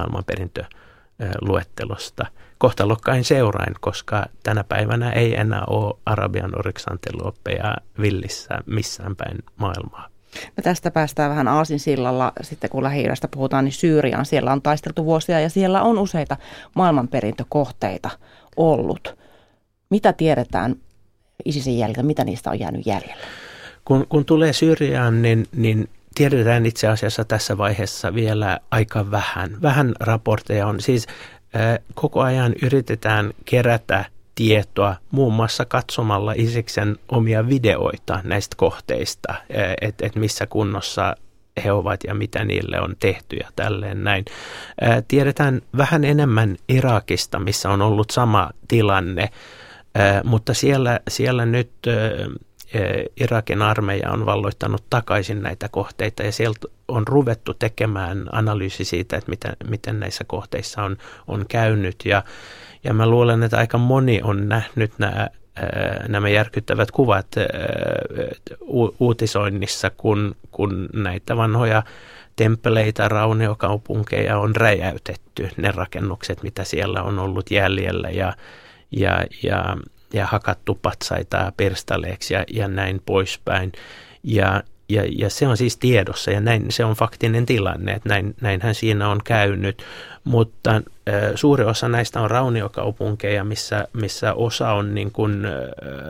maailmanperintöluettelosta. Kohtalokkain seurain, koska tänä päivänä ei enää ole Arabian oryx-antilooppeja villissä missään päin maailmaa. No tästä päästään vähän aasinsillalla, sitten kun Lähi-idästä puhutaan, niin Syyriaan. Siellä on taisteltu vuosia ja siellä on useita maailmanperintökohteita ollut. Mitä tiedetään ISISin jäljiltä, mitä niistä on jäänyt jäljellä? Kun, kun tulee Syyriaan, niin, niin tiedetään itse asiassa tässä vaiheessa vielä aika vähän. Vähän raportteja on. Siis koko ajan yritetään kerätä tietoa muun muassa katsomalla Isiksen omia videoita näistä kohteista, että et missä kunnossa he ovat ja mitä niille on tehty ja tälleen näin. Tiedetään vähän enemmän Irakista, missä on ollut sama tilanne, mutta siellä, siellä nyt Irakin armeija on valloittanut takaisin näitä kohteita ja sieltä on ruvettu tekemään analyysi siitä, että miten, miten näissä kohteissa on, on käynyt. Ja, ja mä luulen, että aika moni on nähnyt nämä, nämä järkyttävät kuvat uutisoinnissa, kun, kun näitä vanhoja temppeleitä, rauniokaupunkeja on räjäytetty, ne rakennukset, mitä siellä on ollut jäljellä ja, ja, ja ja hakattu patsaita pirstaleeksi ja, ja näin poispäin. Ja, ja, ja se on siis tiedossa ja näin, se on faktinen tilanne, että näin, näinhän siinä on käynyt. Mutta äh, suuri osa näistä on rauniokaupunkeja, missä, missä osa on niin kuin, äh,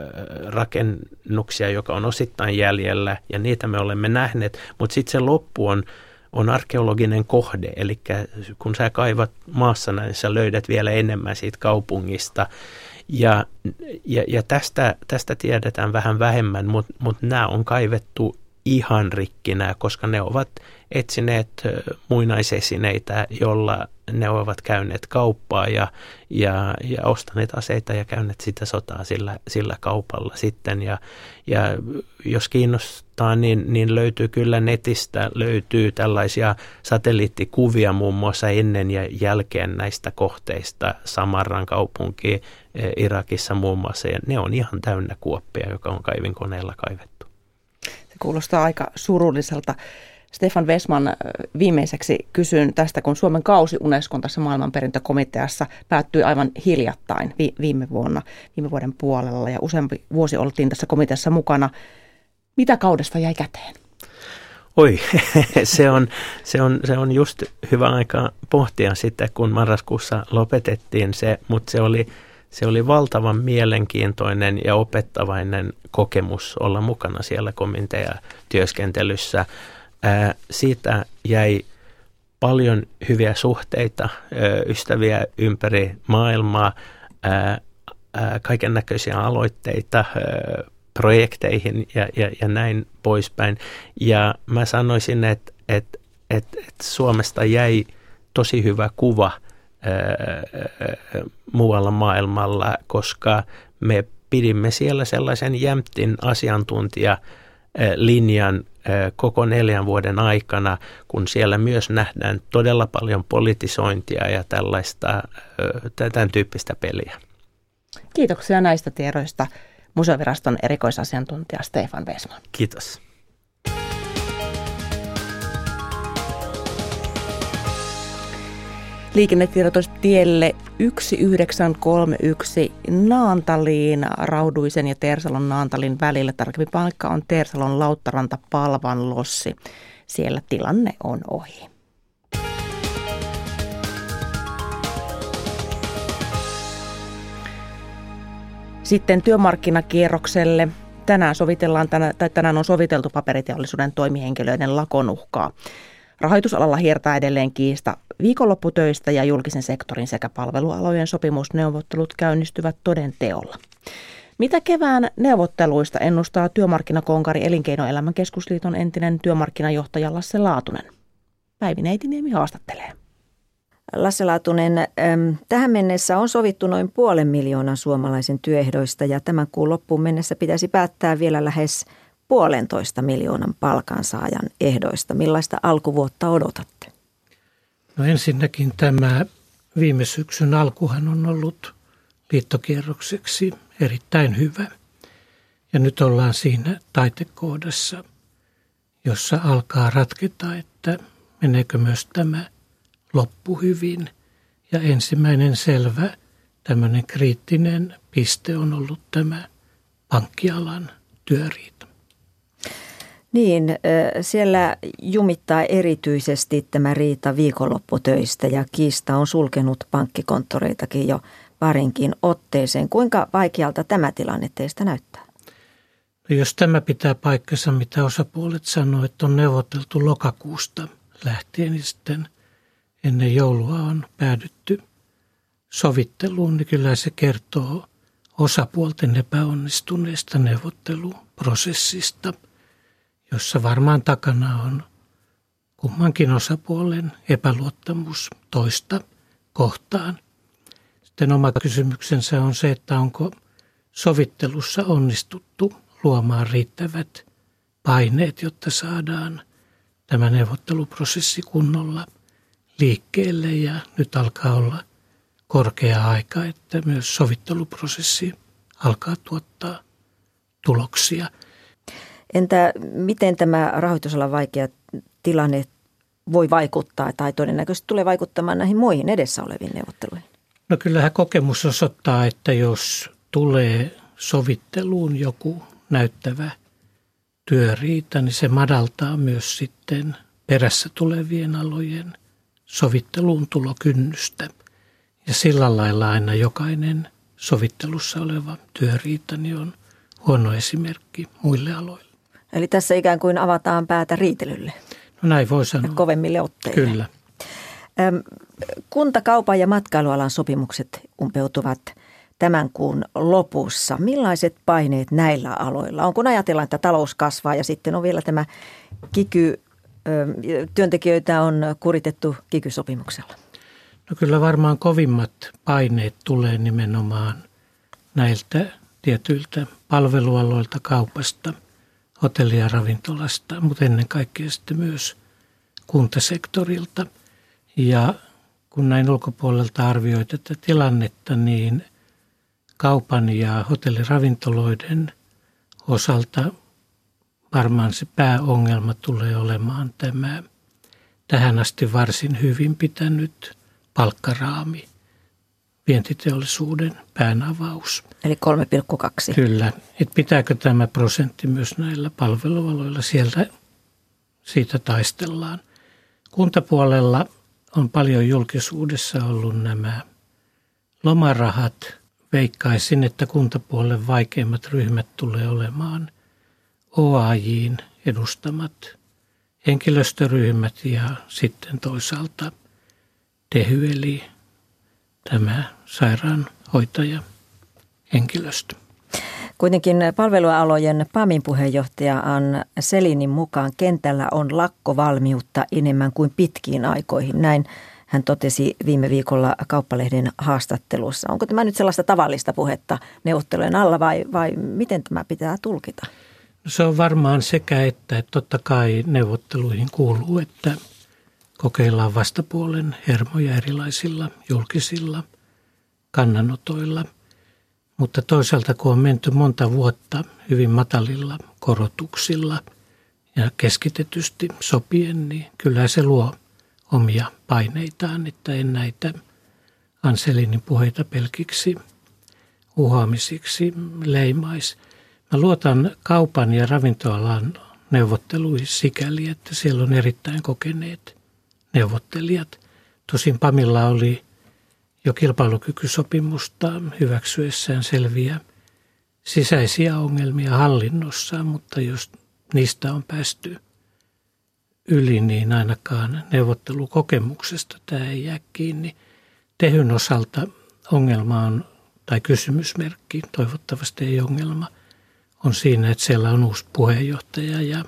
rakennuksia, joka on osittain jäljellä ja niitä me olemme nähneet, mutta sitten se loppu on on arkeologinen kohde, eli kun sä kaivat maassa, niin sä löydät vielä enemmän siitä kaupungista. Ja, ja, ja tästä, tästä tiedetään vähän vähemmän, mutta mut nämä on kaivettu ihan rikkinä, koska ne ovat etsineet muinaisesineitä, jolla ne ovat käyneet kauppaa ja, ja, ja ostaneet aseita ja käyneet sitä sotaa sillä, sillä kaupalla sitten. Ja, ja jos kiinnostaa, niin, niin löytyy kyllä netistä, löytyy tällaisia satelliittikuvia muun muassa ennen ja jälkeen näistä kohteista. Samarran kaupunki Irakissa muun muassa, ja ne on ihan täynnä kuoppia, joka on kaivinkoneella kaivettu. Se kuulostaa aika surulliselta. Stefan Wessman, viimeiseksi kysyn tästä, kun Suomen kausi Unescon tässä maailmanperintökomiteassa päättyi aivan hiljattain viime vuonna, viime vuoden puolella, ja useampi vuosi oltiin tässä komiteassa mukana. Mitä kaudesta jäi käteen? Oi, se on, se on, se on just hyvä aika pohtia sitä, kun marraskuussa lopetettiin se, mutta se oli, se oli valtavan mielenkiintoinen ja opettavainen kokemus olla mukana siellä komiteatyöskentelyssä. Ää, siitä jäi paljon hyviä suhteita, ää, ystäviä ympäri maailmaa, ää, ää, kaiken näköisiä aloitteita ää, projekteihin ja, ja, ja näin poispäin. Ja mä sanoisin, että, että, että et Suomesta jäi tosi hyvä kuva ää, muualla maailmalla, koska me pidimme siellä sellaisen jämptin asiantuntijalinjan koko neljän vuoden aikana, kun siellä myös nähdään todella paljon politisointia ja tällaista, tämän tyyppistä peliä. Kiitoksia näistä tiedoista Museoviraston erikoisasiantuntija Stefan Wessman. Kiitos. Liikennetiedotus tielle yksi yhdeksän kolme yksi Naantaliin, Rauduisen ja Tersalon Naantalin välillä. Tarkempi paikka on Tersalon Lauttaranta Palvan lossi. Siellä tilanne on ohi. Sitten työmarkkinakierrokselle. Tänään, sovitellaan, tai tänään on soviteltu paperiteollisuuden toimihenkilöiden lakon uhkaa. Rahoitusalalla hiertää edelleen kiista viikonlopputöistä ja julkisen sektorin sekä palvelualojen sopimusneuvottelut käynnistyvät toden teolla. Mitä kevään neuvotteluista ennustaa työmarkkinakonkari Elinkeinoelämän keskusliiton entinen työmarkkinajohtaja Lasse Laatunen? Päivi Neitiniemi haastattelee. Lasse Laatunen, tähän mennessä on sovittu noin puolen miljoonan suomalaisen työehdoista ja tämän kuun loppuun mennessä pitäisi päättää vielä lähes puolentoista miljoonan palkansaajan ehdoista. Millaista alkuvuotta odotatte? No ensinnäkin tämä viime syksyn alkuhan on ollut liittokierrokseksi erittäin hyvä. Ja nyt ollaan siinä taitekohdassa, jossa alkaa ratketa, että meneekö myös tämä loppu hyvin. Ja ensimmäinen selvä tämmöinen kriittinen piste on ollut tämä pankkialan työriita. Niin, siellä jumittaa erityisesti tämä riita viikonlopputöistä ja kiista on sulkenut pankkikonttoreitakin jo parinkin otteeseen. Kuinka vaikealta tämä tilanne teistä näyttää? No jos tämä pitää paikkansa, mitä osapuolet sanoo, että on neuvoteltu lokakuusta lähtien, niin sitten ennen joulua on päädytty sovitteluun, niin kyllä se kertoo osapuolten epäonnistuneesta neuvotteluprosessista, jossa varmaan takana on kummankin osapuolen epäluottamus toista kohtaan. Sitten oma kysymyksensä on se, että onko sovittelussa onnistuttu luomaan riittävät paineet, jotta saadaan tämä neuvotteluprosessi kunnolla liikkeelle. Ja nyt alkaa olla korkea aika, että myös sovitteluprosessi alkaa tuottaa tuloksia. Entä miten tämä rahoitusalan vaikea tilanne voi vaikuttaa tai todennäköisesti tulee vaikuttamaan näihin muihin edessä oleviin neuvotteluihin? No kyllähän kokemus osoittaa, että jos tulee sovitteluun joku näyttävä työriita, niin se madaltaa myös sitten perässä tulevien alojen sovitteluun tulokynnystä. Ja sillä lailla aina jokainen sovittelussa oleva työriita niin on huono esimerkki muille aloille. Eli tässä ikään kuin avataan päätä riitelylle. No näin voi sanoa. Ja kovemmille otteille. Kyllä. Kunta-, kaupan ja matkailualan sopimukset umpeutuvat tämän kuun lopussa. Millaiset paineet näillä aloilla on, kun ajatellaan, että talous kasvaa ja sitten on vielä tämä kiky, työntekijöitä on kuritettu kiky-sopimuksella? No kyllä varmaan kovimmat paineet tulee nimenomaan näiltä tietyiltä palvelualoilta, kaupasta, hotelli- ja ravintolasta, mutta ennen kaikkea sitten myös kuntasektorilta. Ja kun näin ulkopuolelta arvioi tätä tilannetta, niin kaupan ja hotelliravintoloiden osalta varmaan se pääongelma tulee olemaan tämä tähän asti varsin hyvin pitänyt palkkaraami, vientiteollisuuden päänavaus. Eli kolme pilkku kaksi. Kyllä. Et pitääkö tämä prosentti myös näillä palvelualoilla, sieltä siitä taistellaan. Kuntapuolella on paljon julkisuudessa ollut nämä lomarahat. Veikkaisin, että kuntapuolen vaikeimmat ryhmät tulee olemaan O A J:n edustamat henkilöstöryhmät ja sitten toisaalta Tehy eli tämä sairaanhoitaja henkilöstö. Kuitenkin palvelualojen PAMin puheenjohtaja Ann Selinin mukaan kentällä on lakkovalmiutta enemmän kuin pitkiin aikoihin. Näin hän totesi viime viikolla Kauppalehden haastattelussa. Onko tämä nyt sellaista tavallista puhetta neuvottelujen alla vai, vai miten tämä pitää tulkita? No se on varmaan sekä että, että totta kai neuvotteluihin kuuluu, että kokeillaan vastapuolen hermoja erilaisilla julkisilla kannanotoilla. Mutta toisaalta kun on menty monta vuotta hyvin matalilla korotuksilla ja keskitetysti sopien, niin kyllä se luo omia paineitaan, että en näitä Ann Selinin puheita pelkiksi uhoamisiksi leimaisi. Mä luotan kaupan ja ravintoalan neuvotteluihin sikäli, että siellä on erittäin kokeneet neuvottelijat. Tosin PAMilla oli jo kilpailukykysopimusta hyväksyessään selviä sisäisiä ongelmia hallinnossa, mutta jos niistä on päästy yli, niin ainakaan neuvottelukokemuksesta tämä ei jää kiinni. Tehyn osalta ongelma on, tai kysymysmerkki, toivottavasti ei ongelma, on siinä, että siellä on uusi puheenjohtaja ja,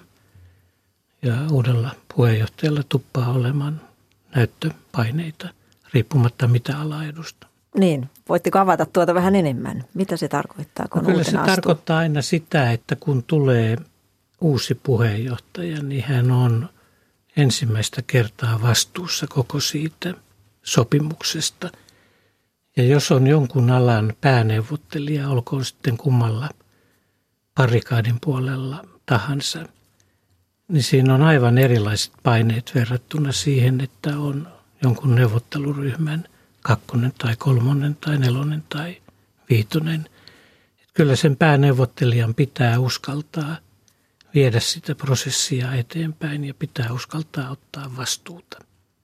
ja uudella puheenjohtajalla tuppaa olemaan näyttöpaineita, riippumatta mitä ala edustaa. Niin, voitteko avata tuota vähän enemmän? Mitä se tarkoittaa, kun no kyllä uutena se astuu? Tarkoittaa aina sitä, että kun tulee uusi puheenjohtaja, niin hän on ensimmäistä kertaa vastuussa koko siitä sopimuksesta. Ja jos on jonkun alan pääneuvottelija, olkoon sitten kummalla barrikaadin puolella tahansa, niin siinä on aivan erilaiset paineet verrattuna siihen, että on jonkun neuvotteluryhmän kakkonen tai kolmonen tai nelonen tai viitonen. Että kyllä sen pääneuvottelijan pitää uskaltaa viedä sitä prosessia eteenpäin ja pitää uskaltaa ottaa vastuuta.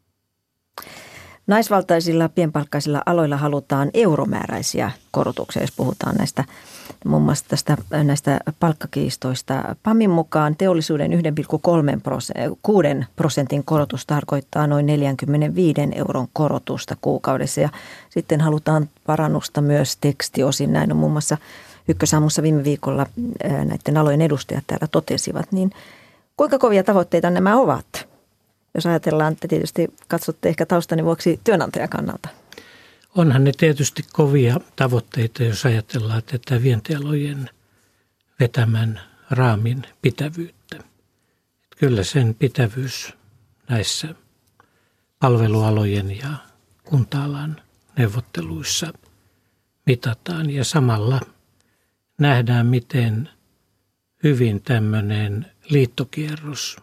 Naisvaltaisilla pienpalkkaisilla aloilla halutaan euromääräisiä korotuksia, jos puhutaan näistä muun muassa tästä, näistä palkkakiistoista. PAMin mukaan teollisuuden yksi pilkku kuusi prosentin korotus tarkoittaa noin neljäkymmentäviisi euron korotusta kuukaudessa. Ja sitten halutaan parannusta myös tekstiosin. Näin on muun muassa Ykkösaamussa viime viikolla näiden alojen edustajat täällä totesivat. Niin kuinka kovia tavoitteita nämä ovat? Jos ajatellaan, että tietysti katsotte ehkä taustani vuoksi työnantajan kannalta. Onhan ne tietysti kovia tavoitteita, jos ajatellaan tätä vientialojen vetämän raamin pitävyyttä. Kyllä sen pitävyys näissä palvelualojen ja kunta-alan neuvotteluissa mitataan ja samalla nähdään, miten hyvin tämmöinen liittokierros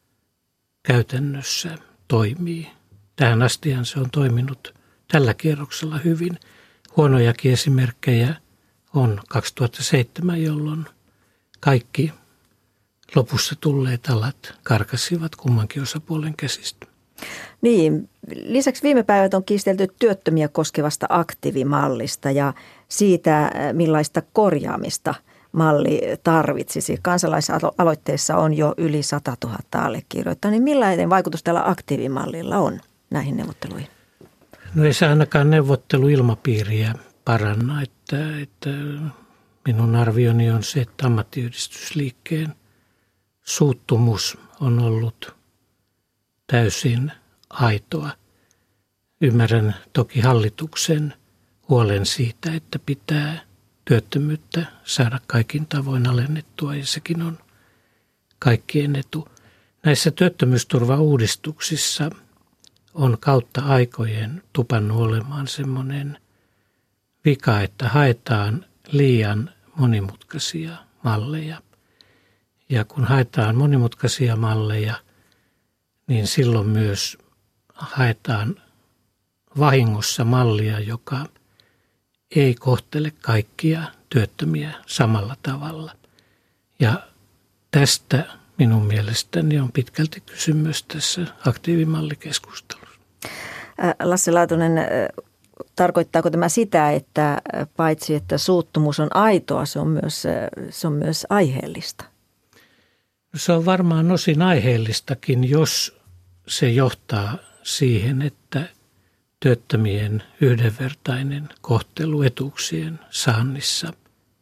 käytännössä toimii. Tähän astihan se on toiminut tällä kierroksella hyvin. Huonojakin esimerkkejä on kaksituhattaseitsemän, jolloin kaikki lopussa tulleet alat karkasivat kummankin osapuolen käsistä. Niin, lisäksi viime päivät on kiistelty työttömiä koskevasta aktiivimallista ja siitä, millaista korjaamista malli tarvitsisi. Kansalaisaloitteessa on jo yli sata tuhatta allekirjoittaa. Niin millainen vaikutus tällä aktiivimallilla on näihin neuvotteluihin? No ei se ainakaan neuvotteluilmapiiriä paranna. Että, että minun arvioni on se, että ammattiyhdistysliikkeen suuttumus on ollut täysin aitoa. Ymmärrän toki hallituksen huolen siitä, että pitää työttömyyttä saada kaikin tavoin alennettua ja sekin on kaikkien etu. Näissä työttömyysturvauudistuksissa on kautta aikojen tupannut olemaan semmoinen vika, että haetaan liian monimutkaisia malleja. Ja kun haetaan monimutkaisia malleja, niin silloin myös haetaan vahingossa mallia, joka ei kohtele kaikkia työttömiä samalla tavalla. Ja tästä minun mielestäni on pitkälti kysymys tässä aktiivimallikeskustelussa. Lasse Laatunen, tarkoittaako tämä sitä, että paitsi että suuttumus on aitoa, se on myös, se on myös aiheellista? Se on varmaan osin aiheellistakin, jos se johtaa siihen, että työttömien yhdenvertainen kohtelu etuuksien saannissa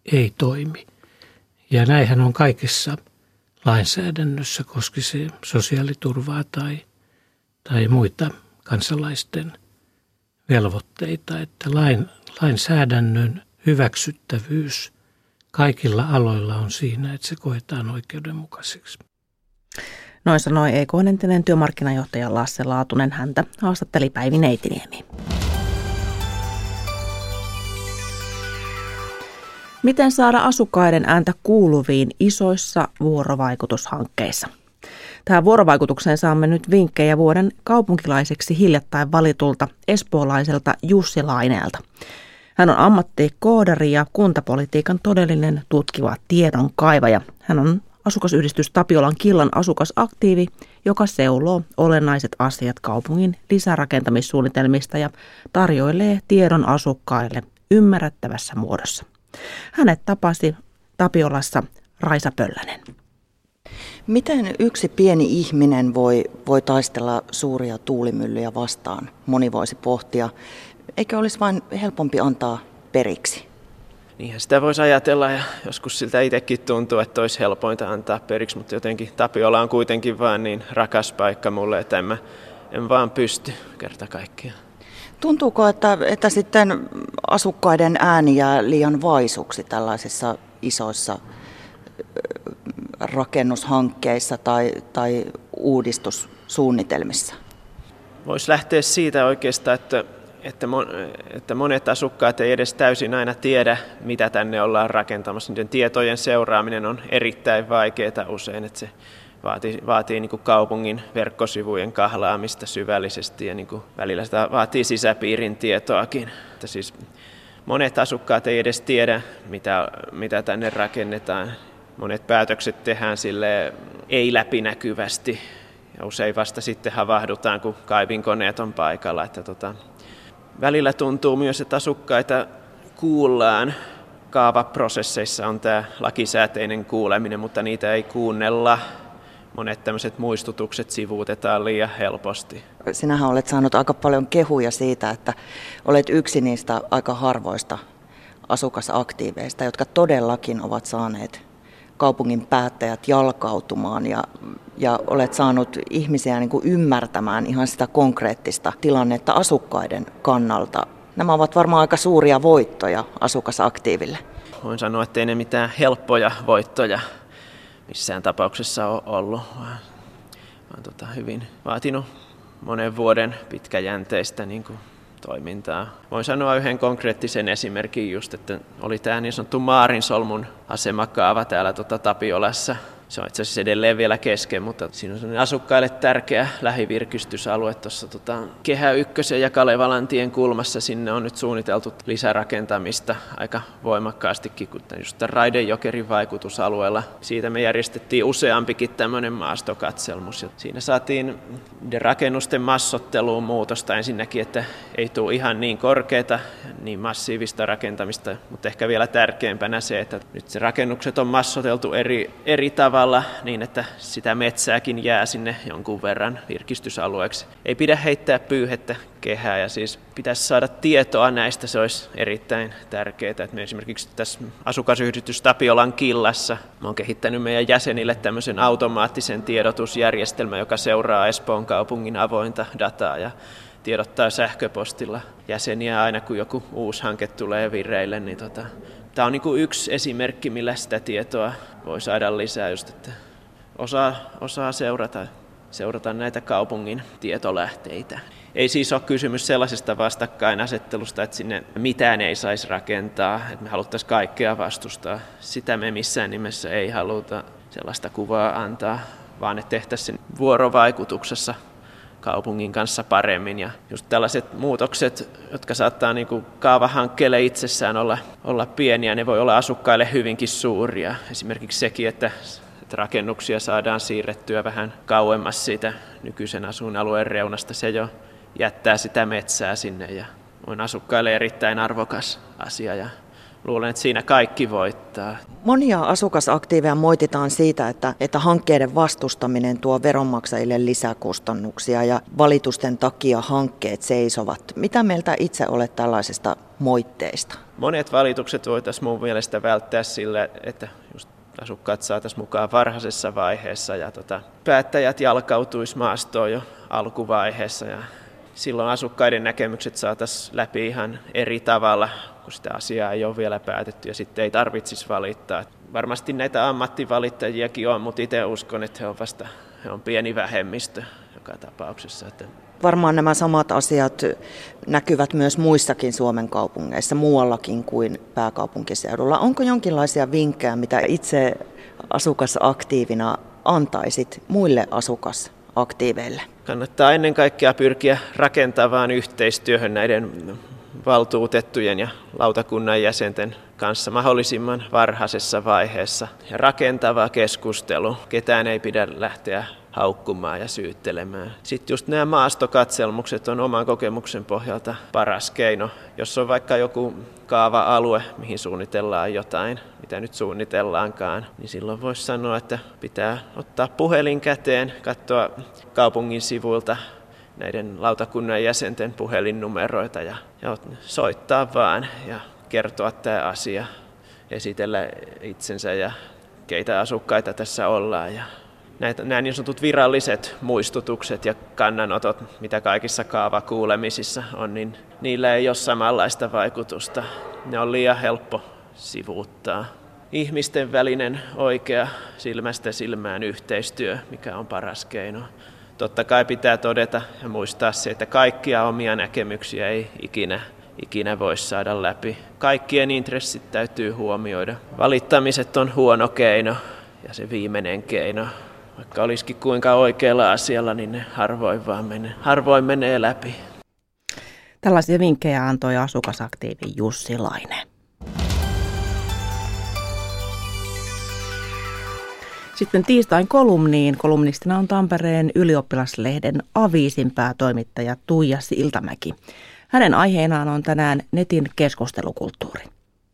ei toimi. Ja näinhän on kaikessa lainsäädännössä, koski se sosiaaliturvaa tai, tai muita kansalaisten velvoitteita, että lain, lainsäädännön hyväksyttävyys kaikilla aloilla on siinä, että se koetaan oikeudenmukaiseksi. Noin sanoi E K:n entinen työmarkkinajohtaja Lasse Laatunen. Häntä haastatteli Päivi Neitiniemi. Miten saada asukkaiden ääntä kuuluviin isoissa vuorovaikutushankkeissa? Tähän vuorovaikutukseen saamme nyt vinkkejä vuoden kaupunkilaiseksi hiljattain valitulta espoolaiselta Jussi Laineelta. Hän on ammattikoodari ja kuntapolitiikan todellinen tutkiva tiedon kaivaja. Hän on asukasyhdistys Tapiolan Killan asukasaktiivi, joka seuloo olennaiset asiat kaupungin lisärakentamissuunnitelmista ja tarjoilee tiedon asukkaille ymmärrettävässä muodossa. Hänet tapasi Tapiolassa Raisa Pöllänen. Miten yksi pieni ihminen voi, voi taistella suuria tuulimyllyjä vastaan? Moni voisi pohtia. Eikö olisi vain helpompi antaa periksi? Niinhän sitä voisi ajatella ja joskus siltä itsekin tuntuu, että olisi helpointa antaa periksi, mutta jotenkin Tapiola on kuitenkin vaan niin rakas paikka mulle, että en, mä, en vaan pysty kerta kaikkiaan. Tuntuuko, että, että sitten asukkaiden ääni jää liian vaisuksi tällaisissa isoissa rakennushankkeissa tai, tai uudistussuunnitelmissa? Voisi lähteä siitä oikeastaan, että, että, mon, että monet asukkaat ei edes täysin aina tiedä, mitä tänne ollaan rakentamassa. Niiden tietojen seuraaminen on erittäin vaikeaa usein, että se vaatii, vaatii niin kuin kaupungin verkkosivujen kahlaamista syvällisesti ja niin kuin välillä sitä vaatii sisäpiirin tietoakin. Että siis monet asukkaat ei edes tiedä, mitä, mitä tänne rakennetaan. Monet päätökset tehdään sille ei läpinäkyvästi ja usein vasta sitten havahdutaan, kun kaivinkoneet on paikalla. Että tota, välillä tuntuu myös, että asukkaita kuullaan. Kaavaprosesseissa on tämä lakisääteinen kuuleminen, mutta niitä ei kuunnella. Monet tämmöiset muistutukset sivuutetaan liian helposti. Sinähän olet saanut aika paljon kehuja siitä, että olet yksi niistä aika harvoista asukasaktiiveista, jotka todellakin ovat saaneet kaupungin päättäjät jalkautumaan ja, ja olet saanut ihmisiä niin kuin ymmärtämään ihan sitä konkreettista tilannetta asukkaiden kannalta. Nämä ovat varmaan aika suuria voittoja asukasaktiiville. Voin sanoa, että ei ne mitään helppoja voittoja missään tapauksessa ole ollut, vaan, vaan tota, hyvin vaatinut monen vuoden pitkäjänteistä niin kuin toimintaa. Voin sanoa yhden konkreettisen esimerkin just, että oli tämä niin sanottu Maarinsolmun asemakaava täällä tota Tapiolassa. Se on itse asiassa edelleen vielä kesken, mutta siinä on asukkaille tärkeä lähivirkistysalue tuossa tota, Kehä ykkösen ja Kalevalantien kulmassa. Sinne on nyt suunniteltu lisärakentamista aika voimakkaastikin, kuten just Raidejokerin vaikutusalueella. Siitä me järjestettiin useampikin tämmöinen maastokatselmus. Ja siinä saatiin rakennusten massotteluun muutosta ensinnäkin, että ei tule ihan niin korkeata, niin massiivista rakentamista, mutta ehkä vielä tärkeämpänä se, että nyt se rakennukset on massoteltu eri, eri tavalla, niin, että sitä metsääkin jää sinne jonkun verran virkistysalueeksi. Ei pidä heittää pyyhettä kehää ja siis pitäisi saada tietoa näistä, se olisi erittäin tärkeää. Että me esimerkiksi tässä asukasyhdistys Tapiolan Killassa mä oon kehittänyt meidän jäsenille tämmöisen automaattisen tiedotusjärjestelmän, joka seuraa Espoon kaupungin avointa dataa ja tiedottaa sähköpostilla jäseniä aina, kun joku uusi hanke tulee vireille, niin tota, tämä on niin kuin yksi esimerkki, millä sitä tietoa voi saada lisää, just, että osaa, osaa seurata, seurata näitä kaupungin tietolähteitä. Ei siis ole kysymys sellaisesta vastakkainasettelusta, että sinne mitään ei saisi rakentaa, että me haluttaisiin kaikkea vastustaa. Sitä me missään nimessä ei haluta sellaista kuvaa antaa, vaan että tehtäisiin sen vuorovaikutuksessa kaupungin kanssa paremmin. Ja just tällaiset muutokset, jotka saattaa niin kuin kaavahankkeelle itsessään olla, olla pieniä, ne voi olla asukkaille hyvinkin suuria. Esimerkiksi sekin, että, että rakennuksia saadaan siirrettyä vähän kauemmas siitä nykyisen asuinalueen reunasta. Se jo jättää sitä metsää sinne ja on asukkaille erittäin arvokas asia. Ja luulen, että siinä kaikki voittaa. Monia asukasaktiiveja moititaan siitä, että, että hankkeiden vastustaminen tuo veronmaksajille lisäkustannuksia ja valitusten takia hankkeet seisovat. Mitä mieltä itse olet tällaisista moitteista? Monet valitukset voitaisiin mun mielestä välttää sillä, että just asukkaat saataisiin mukaan varhaisessa vaiheessa ja tota, päättäjät jalkautuisi maastoon jo alkuvaiheessa ja silloin asukkaiden näkemykset saataisiin läpi ihan eri tavalla, kun sitä asiaa ei ole vielä päätetty ja sitten ei tarvitsisi valittaa. Varmasti näitä ammattivalittajiakin on, mutta itse uskon, että he on vasta he on pieni vähemmistö joka tapauksessa. Varmaan nämä samat asiat näkyvät myös muissakin Suomen kaupungeissa, muuallakin kuin pääkaupunkiseudulla. Onko jonkinlaisia vinkkejä, mitä itse asukasaktiivina antaisit muille asukasaktiiveille? Kannattaa ennen kaikkea pyrkiä rakentavaan yhteistyöhön näiden valtuutettujen ja lautakunnan jäsenten kanssa mahdollisimman varhaisessa vaiheessa. Ja rakentava keskustelu, ketään ei pidä lähteä haukkumaan ja syyttelemään. Sitten just nämä maastokatselmukset on oman kokemuksen pohjalta paras keino. Jos on vaikka joku kaava-alue, mihin suunnitellaan jotain, mitä nyt suunnitellaankaan, niin silloin voisi sanoa, että pitää ottaa puhelin käteen, katsoa kaupungin sivuilta näiden lautakunnan jäsenten puhelinnumeroita ja, ja soittaa vaan ja kertoa tämä asia, esitellä itsensä ja keitä asukkaita tässä ollaan. Ja näitä, nämä niin sanotut viralliset muistutukset ja kannanotot, mitä kaikissa kaavakuulemisissa on, niin niillä ei ole samanlaista vaikutusta. Ne on liian helppo sivuuttaa. Ihmisten välinen oikea silmästä silmään yhteistyö, mikä on paras keino. Totta kai pitää todeta ja muistaa se, että kaikkia omia näkemyksiä ei ikinä, ikinä voi saada läpi. Kaikkien intressit täytyy huomioida. Valittamiset on huono keino ja se viimeinen keino. Vaikka olisikin kuinka oikealla asialla, niin ne harvoin vaan menee, harvoin menee läpi. Tällaisia vinkkejä antoi asukasaktiivi Jussi Laine. Sitten tiistain kolumniin. Kolumnistina on Tampereen ylioppilaslehden Aviisin päätoimittaja Tuija Siltamäki. Hänen aiheenaan on tänään netin keskustelukulttuuri.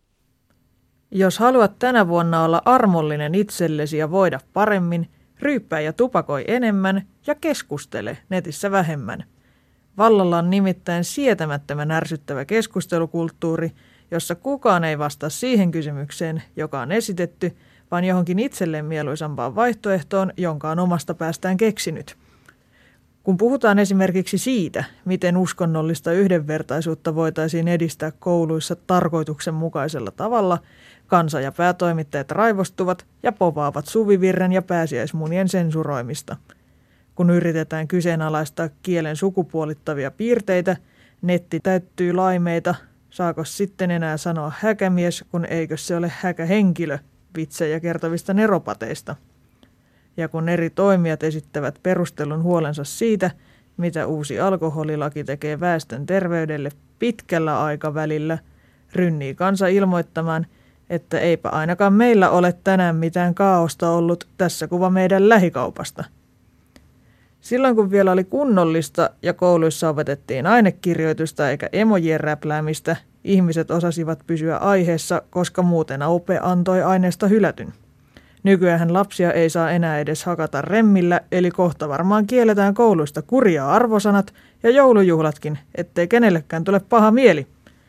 Jos haluat tänä vuonna olla armollinen itsellesi ja voida paremmin, ryyppää ja tupakoi enemmän ja keskustele netissä vähemmän. Vallalla on nimittäin sietämättömän ärsyttävä keskustelukulttuuri, jossa kukaan ei vastaa siihen kysymykseen, joka on esitetty, vaan johonkin itselleen mieluisampaan vaihtoehtoon, jonka on omasta päästään keksinyt. Kun puhutaan esimerkiksi siitä, miten uskonnollista yhdenvertaisuutta voitaisiin edistää kouluissa tarkoituksenmukaisella tavalla, kansa ja päätoimittajat raivostuvat ja povaavat suvivirren ja pääsiäismunien sensuroimista. Kun yritetään kyseenalaistaa kielen sukupuolittavia piirteitä, netti täyttyy laimeita, saako sitten enää sanoa häkämies, kun eikö se ole häkähenkilö, vitsejä kertovista neropateista. Ja kun eri toimijat esittävät perustelun huolensa siitä, mitä uusi alkoholilaki tekee väestön terveydelle pitkällä aikavälillä, rynnii kansa ilmoittamaan, että eipä ainakaan meillä ole tänään mitään kaaosta ollut, tässä kuva meidän lähikaupasta. Silloin kun vielä oli kunnollista ja kouluissa opetettiin ainekirjoitusta eikä emojien räpläämistä, ihmiset osasivat pysyä aiheessa, koska muuten ope antoi aineesta hylätyn. Nykyään lapsia ei saa enää edes hakata remmillä, eli kohta varmaan kielletään kouluista kurjaa arvosanat ja joulujuhlatkin, ettei kenellekään tule paha mieli.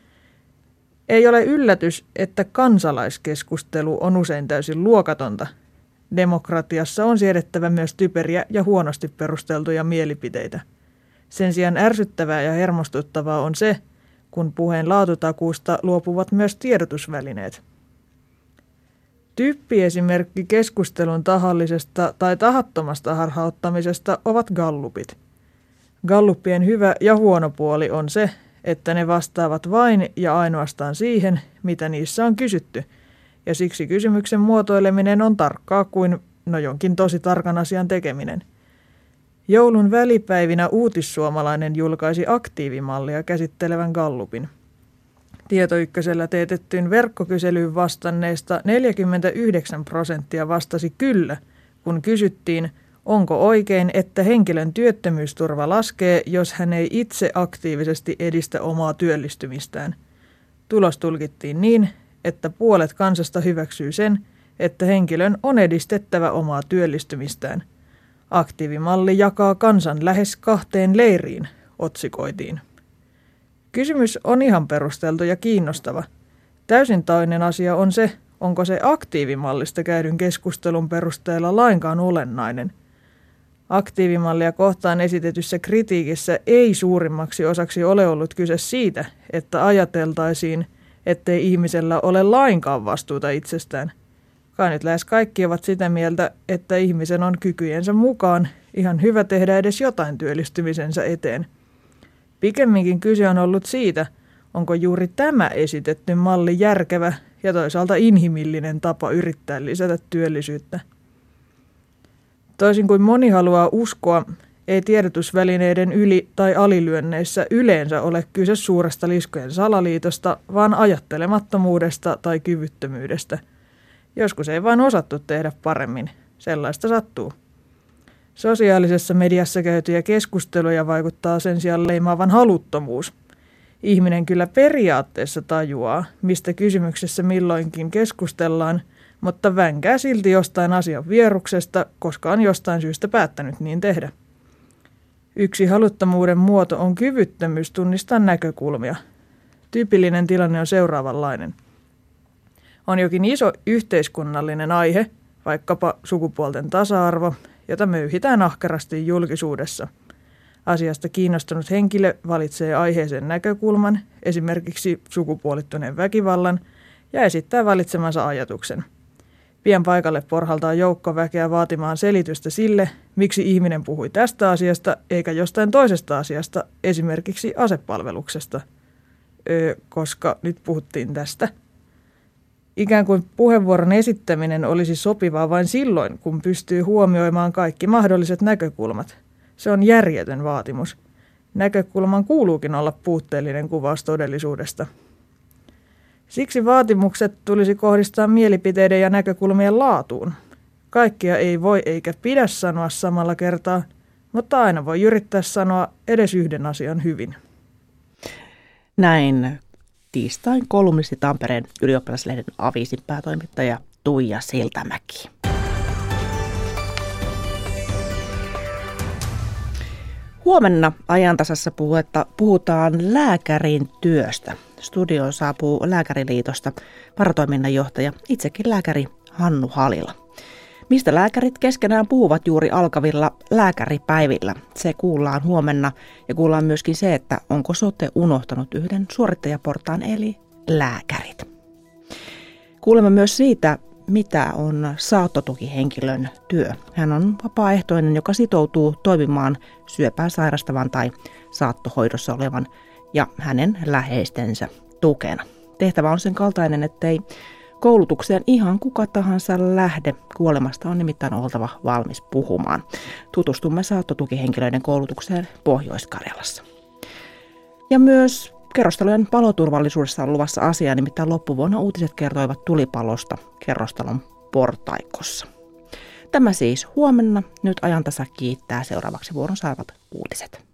Ei ole yllätys, että kansalaiskeskustelu on usein täysin luokatonta. Demokratiassa on siedettävä myös typeriä ja huonosti perusteltuja mielipiteitä. Sen sijaan ärsyttävää ja hermostuttavaa on se, kun puheen laatutakuusta luopuvat myös tiedotusvälineet. Tyyppiesimerkki keskustelun tahallisesta tai tahattomasta harhauttamisesta ovat gallupit. Gallupien hyvä ja huono puoli on se, että ne vastaavat vain ja ainoastaan siihen, mitä niissä on kysytty, ja siksi kysymyksen muotoileminen on tarkkaa kuin no jonkin tosi tarkan asian tekeminen. Joulun välipäivinä Uutissuomalainen julkaisi aktiivimallia käsittelevän gallupin. Tietoykkösellä teetettyyn verkkokyselyyn vastanneista neljäkymmentäyhdeksän prosenttia vastasi kyllä, kun kysyttiin, onko oikein, että henkilön työttömyysturva laskee, jos hän ei itse aktiivisesti edistä omaa työllistymistään. Tulos tulkittiin niin, että puolet kansasta hyväksyy sen, että henkilön on edistettävä omaa työllistymistään. Aktiivimalli jakaa kansan lähes kahteen leiriin, otsikoitiin. Kysymys on ihan perusteltu ja kiinnostava. Täysin toinen asia on se, onko se aktiivimallista käydyn keskustelun perusteella lainkaan olennainen. Aktiivimallia kohtaan esitetyssä kritiikissä ei suurimmaksi osaksi ole ollut kyse siitä, että ajateltaisiin, ettei ihmisellä ole lainkaan vastuuta itsestään. Kai nyt lähes kaikki ovat sitä mieltä, että ihmisen on kykyjensä mukaan ihan hyvä tehdä edes jotain työllistymisensä eteen. Pikemminkin kyse on ollut siitä, onko juuri tämä esitetty malli järkevä ja toisaalta inhimillinen tapa yrittää lisätä työllisyyttä. Toisin kuin moni haluaa uskoa, ei tiedotusvälineiden yli- tai alilyönneissä yleensä ole kyse suuresta liskojen salaliitosta, vaan ajattelemattomuudesta tai kyvyttömyydestä. Joskus ei vain osattu tehdä paremmin. Sellaista sattuu. Sosiaalisessa mediassa käytyjä keskusteluja vaikuttaa sen sijaan leimaavan haluttomuus. Ihminen kyllä periaatteessa tajuaa, mistä kysymyksessä milloinkin keskustellaan, mutta vänkää silti jostain asian vieruksesta, koska on jostain syystä päättänyt niin tehdä. Yksi haluttomuuden muoto on kyvyttömyys tunnistaa näkökulmia. Tyypillinen tilanne on seuraavanlainen. On jokin iso yhteiskunnallinen aihe, vaikkapa sukupuolten tasa-arvo, jota möyhitään ahkerasti julkisuudessa. Asiasta kiinnostunut henkilö valitsee aiheeseen näkökulman, esimerkiksi sukupuolittuneen väkivallan, ja esittää valitsemansa ajatuksen. Pian paikalle porhaltaa joukko väkeä vaatimaan selitystä sille, miksi ihminen puhui tästä asiasta eikä jostain toisesta asiasta, esimerkiksi asepalveluksesta. Öö, koska nyt puhuttiin tästä. Ikään kuin puheenvuoron esittäminen olisi sopivaa vain silloin, kun pystyy huomioimaan kaikki mahdolliset näkökulmat. Se on järjetön vaatimus. Näkökulman kuuluukin olla puutteellinen kuvaus todellisuudesta. Siksi vaatimukset tulisi kohdistaa mielipiteiden ja näkökulmien laatuun. Kaikkia ei voi eikä pidä sanoa samalla kertaa, mutta aina voi yrittää sanoa edes yhden asian hyvin. Näin tiistain kolumnisti Tampereen ylioppilaslehden Aviisin päätoimittaja Tuija Siltamäki. Huomenna ajantasassa puhutaan lääkärin työstä. Studioon saapuu Lääkäriliitosta varatoiminnanjohtaja, itsekin lääkäri Hannu Halila. Mistä lääkärit keskenään puhuvat juuri alkavilla lääkäripäivillä? Se kuullaan huomenna ja kuullaan myöskin se, että onko sote unohtanut yhden suorittajaportaan eli lääkärit. Kuulemme myös siitä, mitä on saattotukihenkilön työ. Hän on vapaaehtoinen, joka sitoutuu toimimaan syöpää sairastavan tai saattohoidossa olevan ja hänen läheistensä tukena. Tehtävä on sen kaltainen, ettei koulutukseen ihan kuka tahansa lähde. Kuolemasta on nimittäin oltava valmis puhumaan. Tutustumme saattotukihenkilöiden koulutukseen Pohjois-Karjalassa. Ja myös kerrostalojen paloturvallisuudessa on luvassa asiaa, nimittäin loppuvuonna uutiset kertoivat tulipalosta kerrostalon portaikossa. Tämä siis huomenna. Nyt ajantasa kiittää. Seuraavaksi vuoron saavat uutiset.